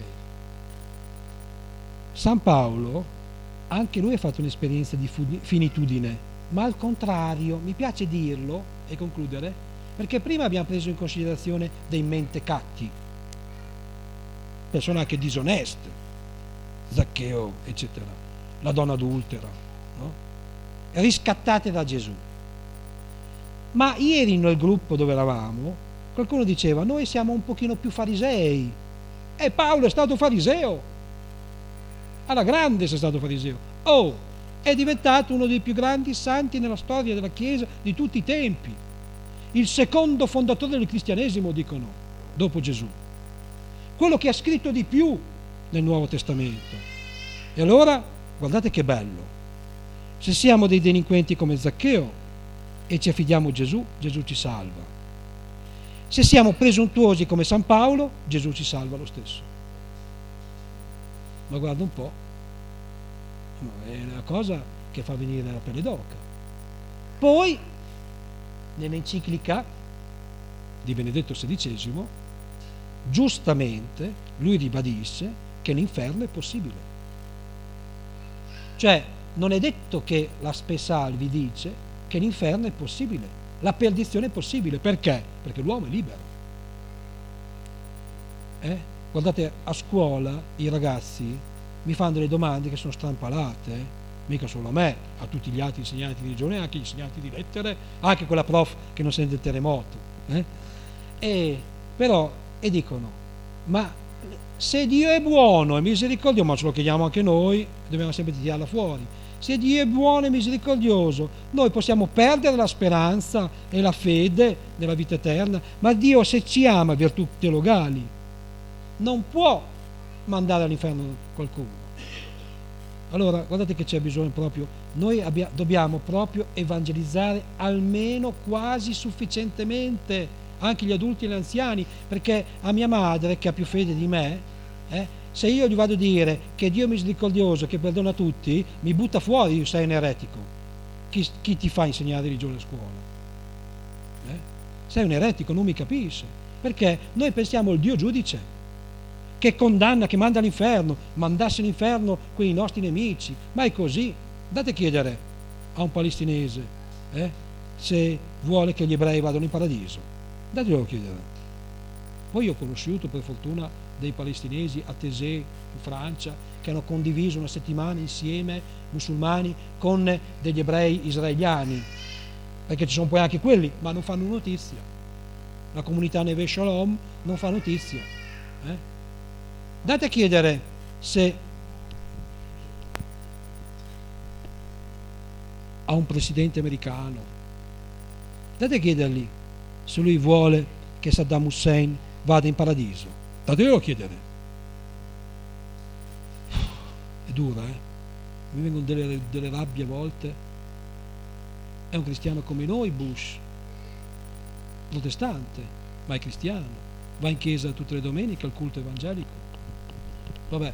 San Paolo, anche lui ha fatto un'esperienza di finitudine, ma al contrario, mi piace dirlo e concludere, perché prima abbiamo preso in considerazione dei mentecatti, persone anche disoneste, Zaccheo, eccetera, la donna adultera, no? Riscattate da Gesù. Ma ieri nel gruppo dove eravamo, qualcuno diceva: noi siamo un pochino più farisei, e Paolo è stato fariseo, alla grande sei stato fariseo, è diventato uno dei più grandi santi nella storia della Chiesa di tutti i tempi, il secondo fondatore del cristianesimo, dicono, dopo Gesù, quello che ha scritto di più nel Nuovo Testamento. E allora guardate che bello, se siamo dei delinquenti come Zaccheo e ci affidiamo a Gesù, Gesù ci salva. Se siamo presuntuosi come San Paolo, Gesù ci salva lo stesso. Ma guarda un po', è una cosa che fa venire la pelle d'oca. Poi, nell'enciclica di Benedetto XVI, giustamente lui ribadisce che l'inferno è possibile. Cioè, non è detto che la Spesalvi dice che l'inferno è possibile, la perdizione è possibile. Perché? Perché l'uomo è libero. Guardate, a scuola i ragazzi mi fanno delle domande che sono strampalate, mica solo a me, a tutti gli altri insegnanti di religione, anche gli insegnanti di lettere, anche quella prof che non sente il terremoto. E dicono: ma se Dio è buono e misericordioso, ma ce lo chiediamo anche noi, dobbiamo sempre tirarla fuori. se Dio è buono e misericordioso, noi possiamo perdere la speranza e la fede nella vita eterna, ma Dio, se ci ama, virtù teologali, non può mandare all'inferno qualcuno. Allora guardate che c'è bisogno proprio, noi dobbiamo proprio evangelizzare almeno quasi sufficientemente anche gli adulti e gli anziani, perché a mia madre, che ha più fede di me, se io gli vado a dire che Dio è misericordioso, che perdona tutti, mi butta fuori: sei un eretico. Chi ti fa insegnare religione a scuola? Sei un eretico, non mi capisce, perché noi pensiamo al Dio giudice che condanna, che manda all'inferno, mandasse all'inferno quei nostri nemici. Ma è così? Andate a chiedere a un palestinese se vuole che gli ebrei vadano in paradiso, andatelo a chiedere. Poi ho conosciuto per fortuna dei palestinesi a Taizé in Francia che hanno condiviso una settimana insieme, musulmani, con degli ebrei israeliani, perché ci sono poi anche quelli, ma non fanno notizia. La comunità Neve Shalom non fa notizia. Andate a chiedere se a un presidente americano, andate a chiedergli se lui vuole che Saddam Hussein vada in paradiso. Datelo a chiedere. È dura, mi vengono delle rabbie a volte. È un cristiano come noi Bush, protestante, ma è cristiano, va in chiesa tutte le domeniche al culto evangelico. Vabbè,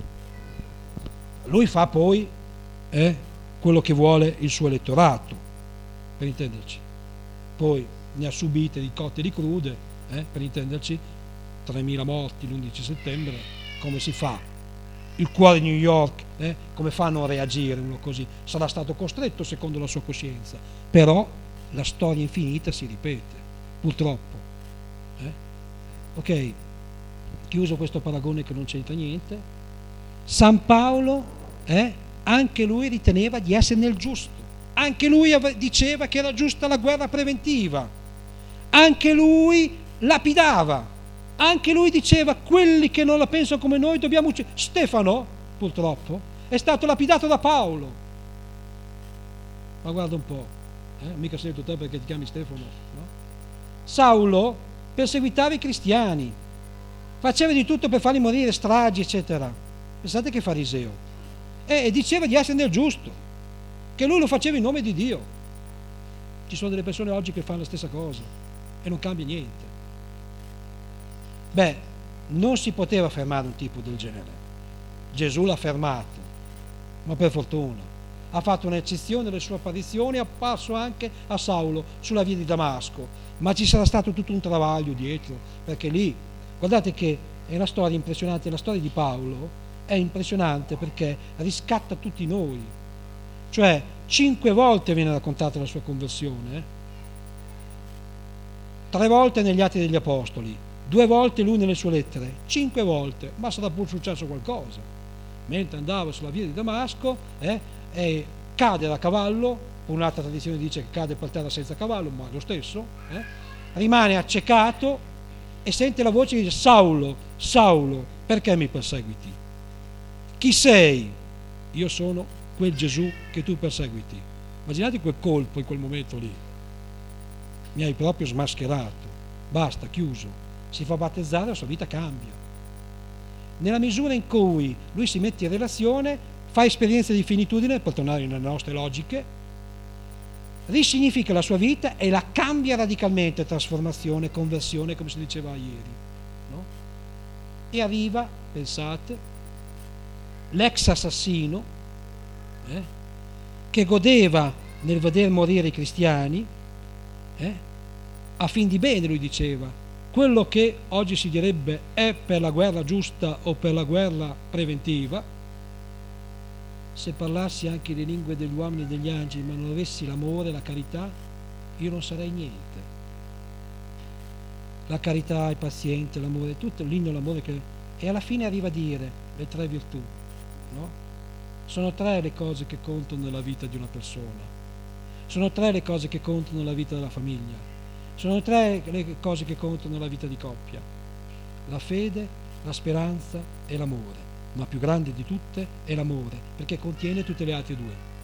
lui fa poi quello che vuole il suo elettorato, per intenderci. Poi ne ha subite di cotte e di crude, per intenderci, 3.000 morti l'11 settembre, come si fa? Il cuore di New York, come fanno a reagire uno così? Sarà stato costretto secondo la sua coscienza, però la storia infinita si ripete, purtroppo. Ok, chiuso questo paragone che non c'entra niente. San Paolo, anche lui riteneva di essere nel giusto, anche lui diceva che era giusta la guerra preventiva, anche lui lapidava, anche lui diceva: quelli che non la pensano come noi dobbiamo uccidere. Stefano, purtroppo, è stato lapidato da Paolo. Ma guarda un po', mica sei tu te perché ti chiami Stefano, no? Saulo perseguitava i cristiani, faceva di tutto per farli morire, stragi, eccetera. Pensate che fariseo. E diceva di essere nel giusto, che lui lo faceva in nome di Dio. Ci sono delle persone oggi che fanno la stessa cosa e non cambia niente. Beh, non si poteva fermare un tipo del genere. Gesù l'ha fermato, ma per fortuna ha fatto un'eccezione alle sue apparizioni, è apparso anche a Saulo sulla via di Damasco, ma ci sarà stato tutto un travaglio dietro, perché lì, guardate che è una storia impressionante. La storia di Paolo è impressionante perché riscatta tutti noi, cioè 5 volte viene raccontata la sua conversione, 3 volte negli Atti degli Apostoli, 2 volte lui nelle sue lettere, 5 volte, ma sarà pur successo qualcosa. Mentre andava sulla via di Damasco e cade da cavallo, un'altra tradizione dice che cade per terra senza cavallo, ma è lo stesso, rimane accecato e sente la voce che dice: Saulo, Saulo, perché mi perseguiti? Chi sei? Io sono quel Gesù che tu perseguiti. Immaginate quel colpo in quel momento lì. Mi hai proprio smascherato, basta, chiuso. Si fa battezzare, la sua vita cambia. Nella misura in cui lui si mette in relazione, fa esperienze di finitudine, per tornare nelle nostre logiche, risignifica la sua vita e la cambia radicalmente, trasformazione, conversione, come si diceva ieri, no? E arriva, pensate, l'ex assassino che godeva nel veder morire i cristiani, a fin di bene, lui diceva: quello che oggi si direbbe è per la guerra giusta o per la guerra preventiva, se parlassi anche le lingue degli uomini e degli angeli ma non avessi l'amore e la carità, io non sarei niente. La carità, il paziente, l'amore, tutto l'inno l'amore che... E alla fine arriva a dire le 3 virtù, no? Sono 3 le cose che contano nella vita di una persona, sono 3 le cose che contano nella vita della famiglia, sono 3 le cose che contano nella vita di coppia: la fede, la speranza e l'amore, ma più grande di tutte è l'amore, perché contiene tutte le altre 2.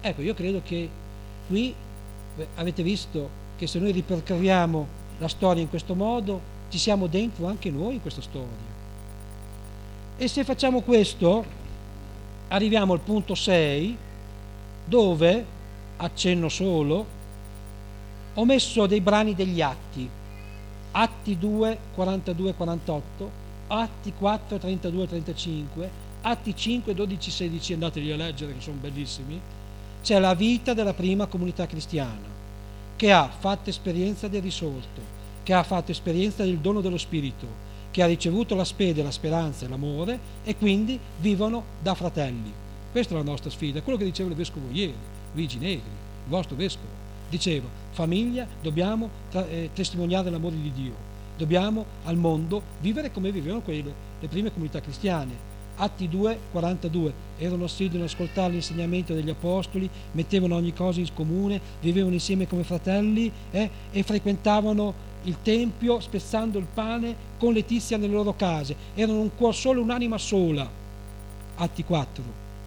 Ecco, io credo che qui avete visto che se noi ripercorriamo la storia in questo modo, ci siamo dentro anche noi in questa storia. E se facciamo questo, arriviamo al punto 6, dove, accenno solo, ho messo dei brani degli Atti, Atti 2, 42, 48, Atti 4, 32, 35, Atti 5, 12, 16, andateli a leggere che sono bellissimi. C'è la vita della prima comunità cristiana, che ha fatto esperienza del risorto, che ha fatto esperienza del dono dello Spirito, che ha ricevuto la fede, la speranza e l'amore, e quindi vivono da fratelli. Questa è la nostra sfida, è quello che diceva il vescovo ieri, Luigi Negri, il vostro vescovo. Diceva, famiglia, dobbiamo testimoniare l'amore di Dio, dobbiamo al mondo vivere come vivevano le prime comunità cristiane. Atti 2, 42, erano assidui ad ascoltare l'insegnamento degli apostoli, mettevano ogni cosa in comune, vivevano insieme come fratelli e frequentavano il tempio spezzando il pane con letizia nelle loro case. Erano un cuore solo, un'anima sola. Atti 4.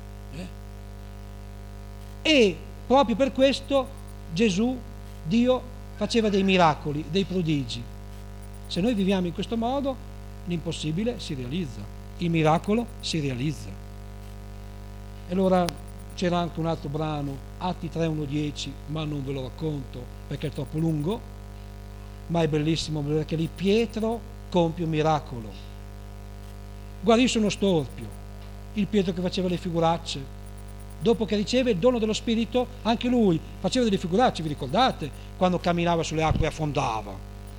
E proprio per questo Gesù, Dio, faceva dei miracoli, dei prodigi. Se noi viviamo in questo modo, l'impossibile si realizza. Il miracolo si realizza. E allora c'era anche un altro brano, Atti 3, 1, 10, ma non ve lo racconto perché è troppo lungo, ma è bellissimo perché lì Pietro compie un miracolo. Guarisce uno storpio, il Pietro che faceva le figuracce, dopo che riceve il dono dello Spirito, anche lui faceva delle figuracce, vi ricordate? Quando camminava sulle acque e affondava.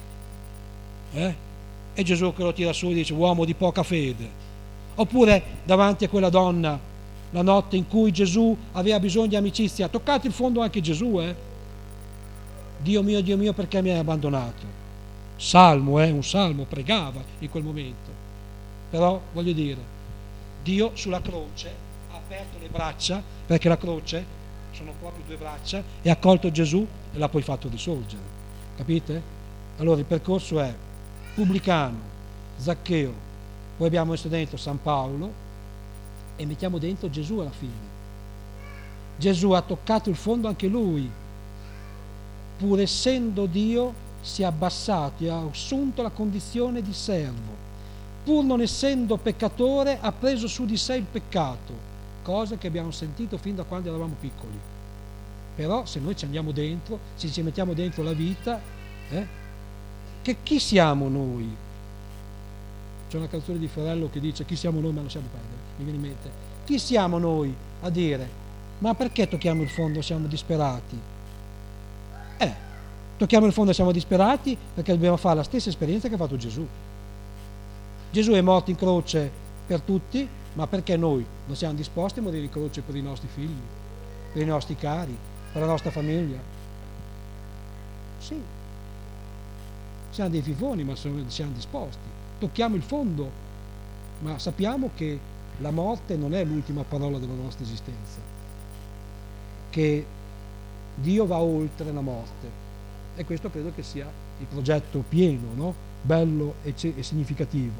E Gesù che lo tira su e dice, uomo di poca fede. Oppure davanti a quella donna, la notte in cui Gesù aveva bisogno di amicizia, toccate il fondo anche Gesù, Dio mio, perché mi hai abbandonato? Salmo, un salmo, pregava in quel momento. Però, voglio dire, Dio sulla croce ha aperto le braccia, perché la croce sono proprio due braccia, e ha accolto Gesù e l'ha poi fatto risorgere. Capite? Allora il percorso è pubblicano, Zaccheo, poi abbiamo messo dentro San Paolo e mettiamo dentro Gesù alla fine. Gesù ha toccato il fondo anche lui, pur essendo Dio si è abbassato e ha assunto la condizione di servo, pur non essendo peccatore ha preso su di sé il peccato, cosa che abbiamo sentito fin da quando eravamo piccoli. Però se noi ci andiamo dentro, se ci mettiamo dentro la vita, che chi siamo noi? C'è una canzone di Ferrello che dice chi siamo noi, ma lasciamo perdere, mi viene in mente. Chi siamo noi a dire ma perché tocchiamo il fondo, siamo disperati? Tocchiamo il fondo e siamo disperati perché dobbiamo fare la stessa esperienza che ha fatto Gesù. Gesù è morto in croce per tutti, ma perché noi non siamo disposti a morire in croce per i nostri figli, per i nostri cari, per la nostra famiglia? Sì, siamo dei fifoni, ma siamo disposti. Tocchiamo il fondo, ma sappiamo che la morte non è l'ultima parola della nostra esistenza, che Dio va oltre la morte, e questo credo che sia il progetto pieno, no? Bello e significativo.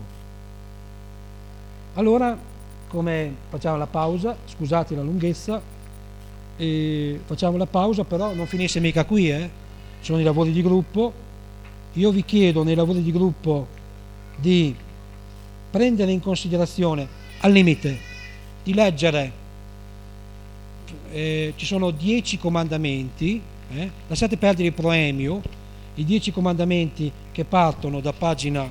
Allora, come facciamo la pausa, scusate la lunghezza, facciamo la pausa, però non finisce mica qui, sono i lavori di gruppo. Io vi chiedo nei lavori di gruppo di prendere in considerazione, al limite, di leggere, ci sono 10 comandamenti, lasciate perdere il proemio, i 10 comandamenti che partono da pagina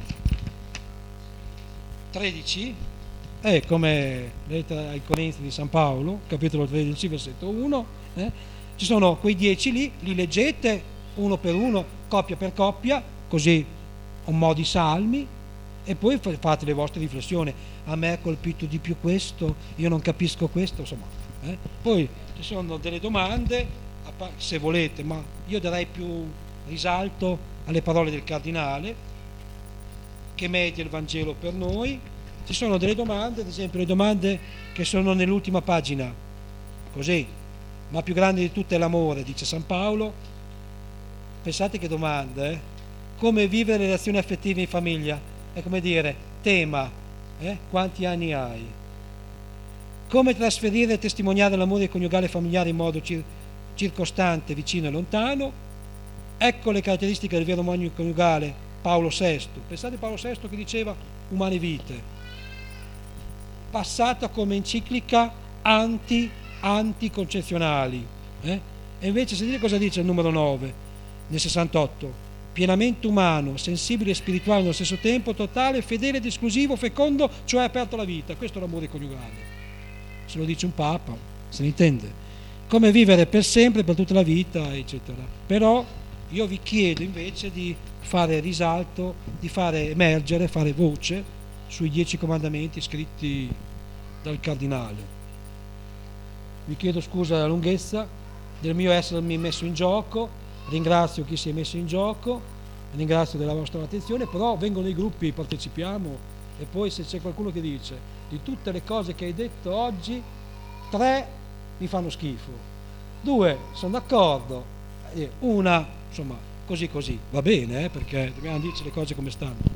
13, come lettera ai Corinzi di San Paolo, capitolo 13, versetto 1, ci sono quei 10 lì, li leggete uno per uno, coppia per coppia, così un mo' di salmi, e poi fate le vostre riflessioni. A me ha colpito di più questo, io non capisco questo, insomma. Poi ci sono delle domande, se volete, ma io darei più risalto alle parole del cardinale che media il Vangelo per noi. Ci sono delle domande, ad esempio le domande che sono nell'ultima pagina, così, ma più grande di tutto è l'amore, dice San Paolo. Pensate che domande, come vivere le relazioni affettive in famiglia? È come dire, tema, quanti anni hai? come trasferire e testimoniare l'amore coniugale e familiare in modo circostante, vicino e lontano. Ecco le caratteristiche del vero matrimonio coniugale, Paolo VI. Pensate a Paolo VI che diceva umane vite, passata come enciclica anticoncezionali. E invece sentite cosa dice il numero 9 nel 68: pienamente umano, sensibile e spirituale nello stesso tempo, totale, fedele ed esclusivo, fecondo, cioè aperto alla vita. Questo è l'amore coniugale, se lo dice un papa, se ne intende, come vivere per sempre, per tutta la vita, eccetera. Però io vi chiedo invece di fare risalto, di fare emergere, fare voce sui 10 comandamenti scritti dal cardinale. Vi chiedo scusa della lunghezza del mio essermi messo in gioco, ringrazio chi si è messo in gioco, ringrazio della vostra attenzione, però vengono i gruppi, partecipiamo, e poi se c'è qualcuno che dice di tutte le cose che hai detto oggi 3 mi fanno schifo, 2 sono d'accordo, una insomma così va bene, perché dobbiamo dirci le cose come stanno.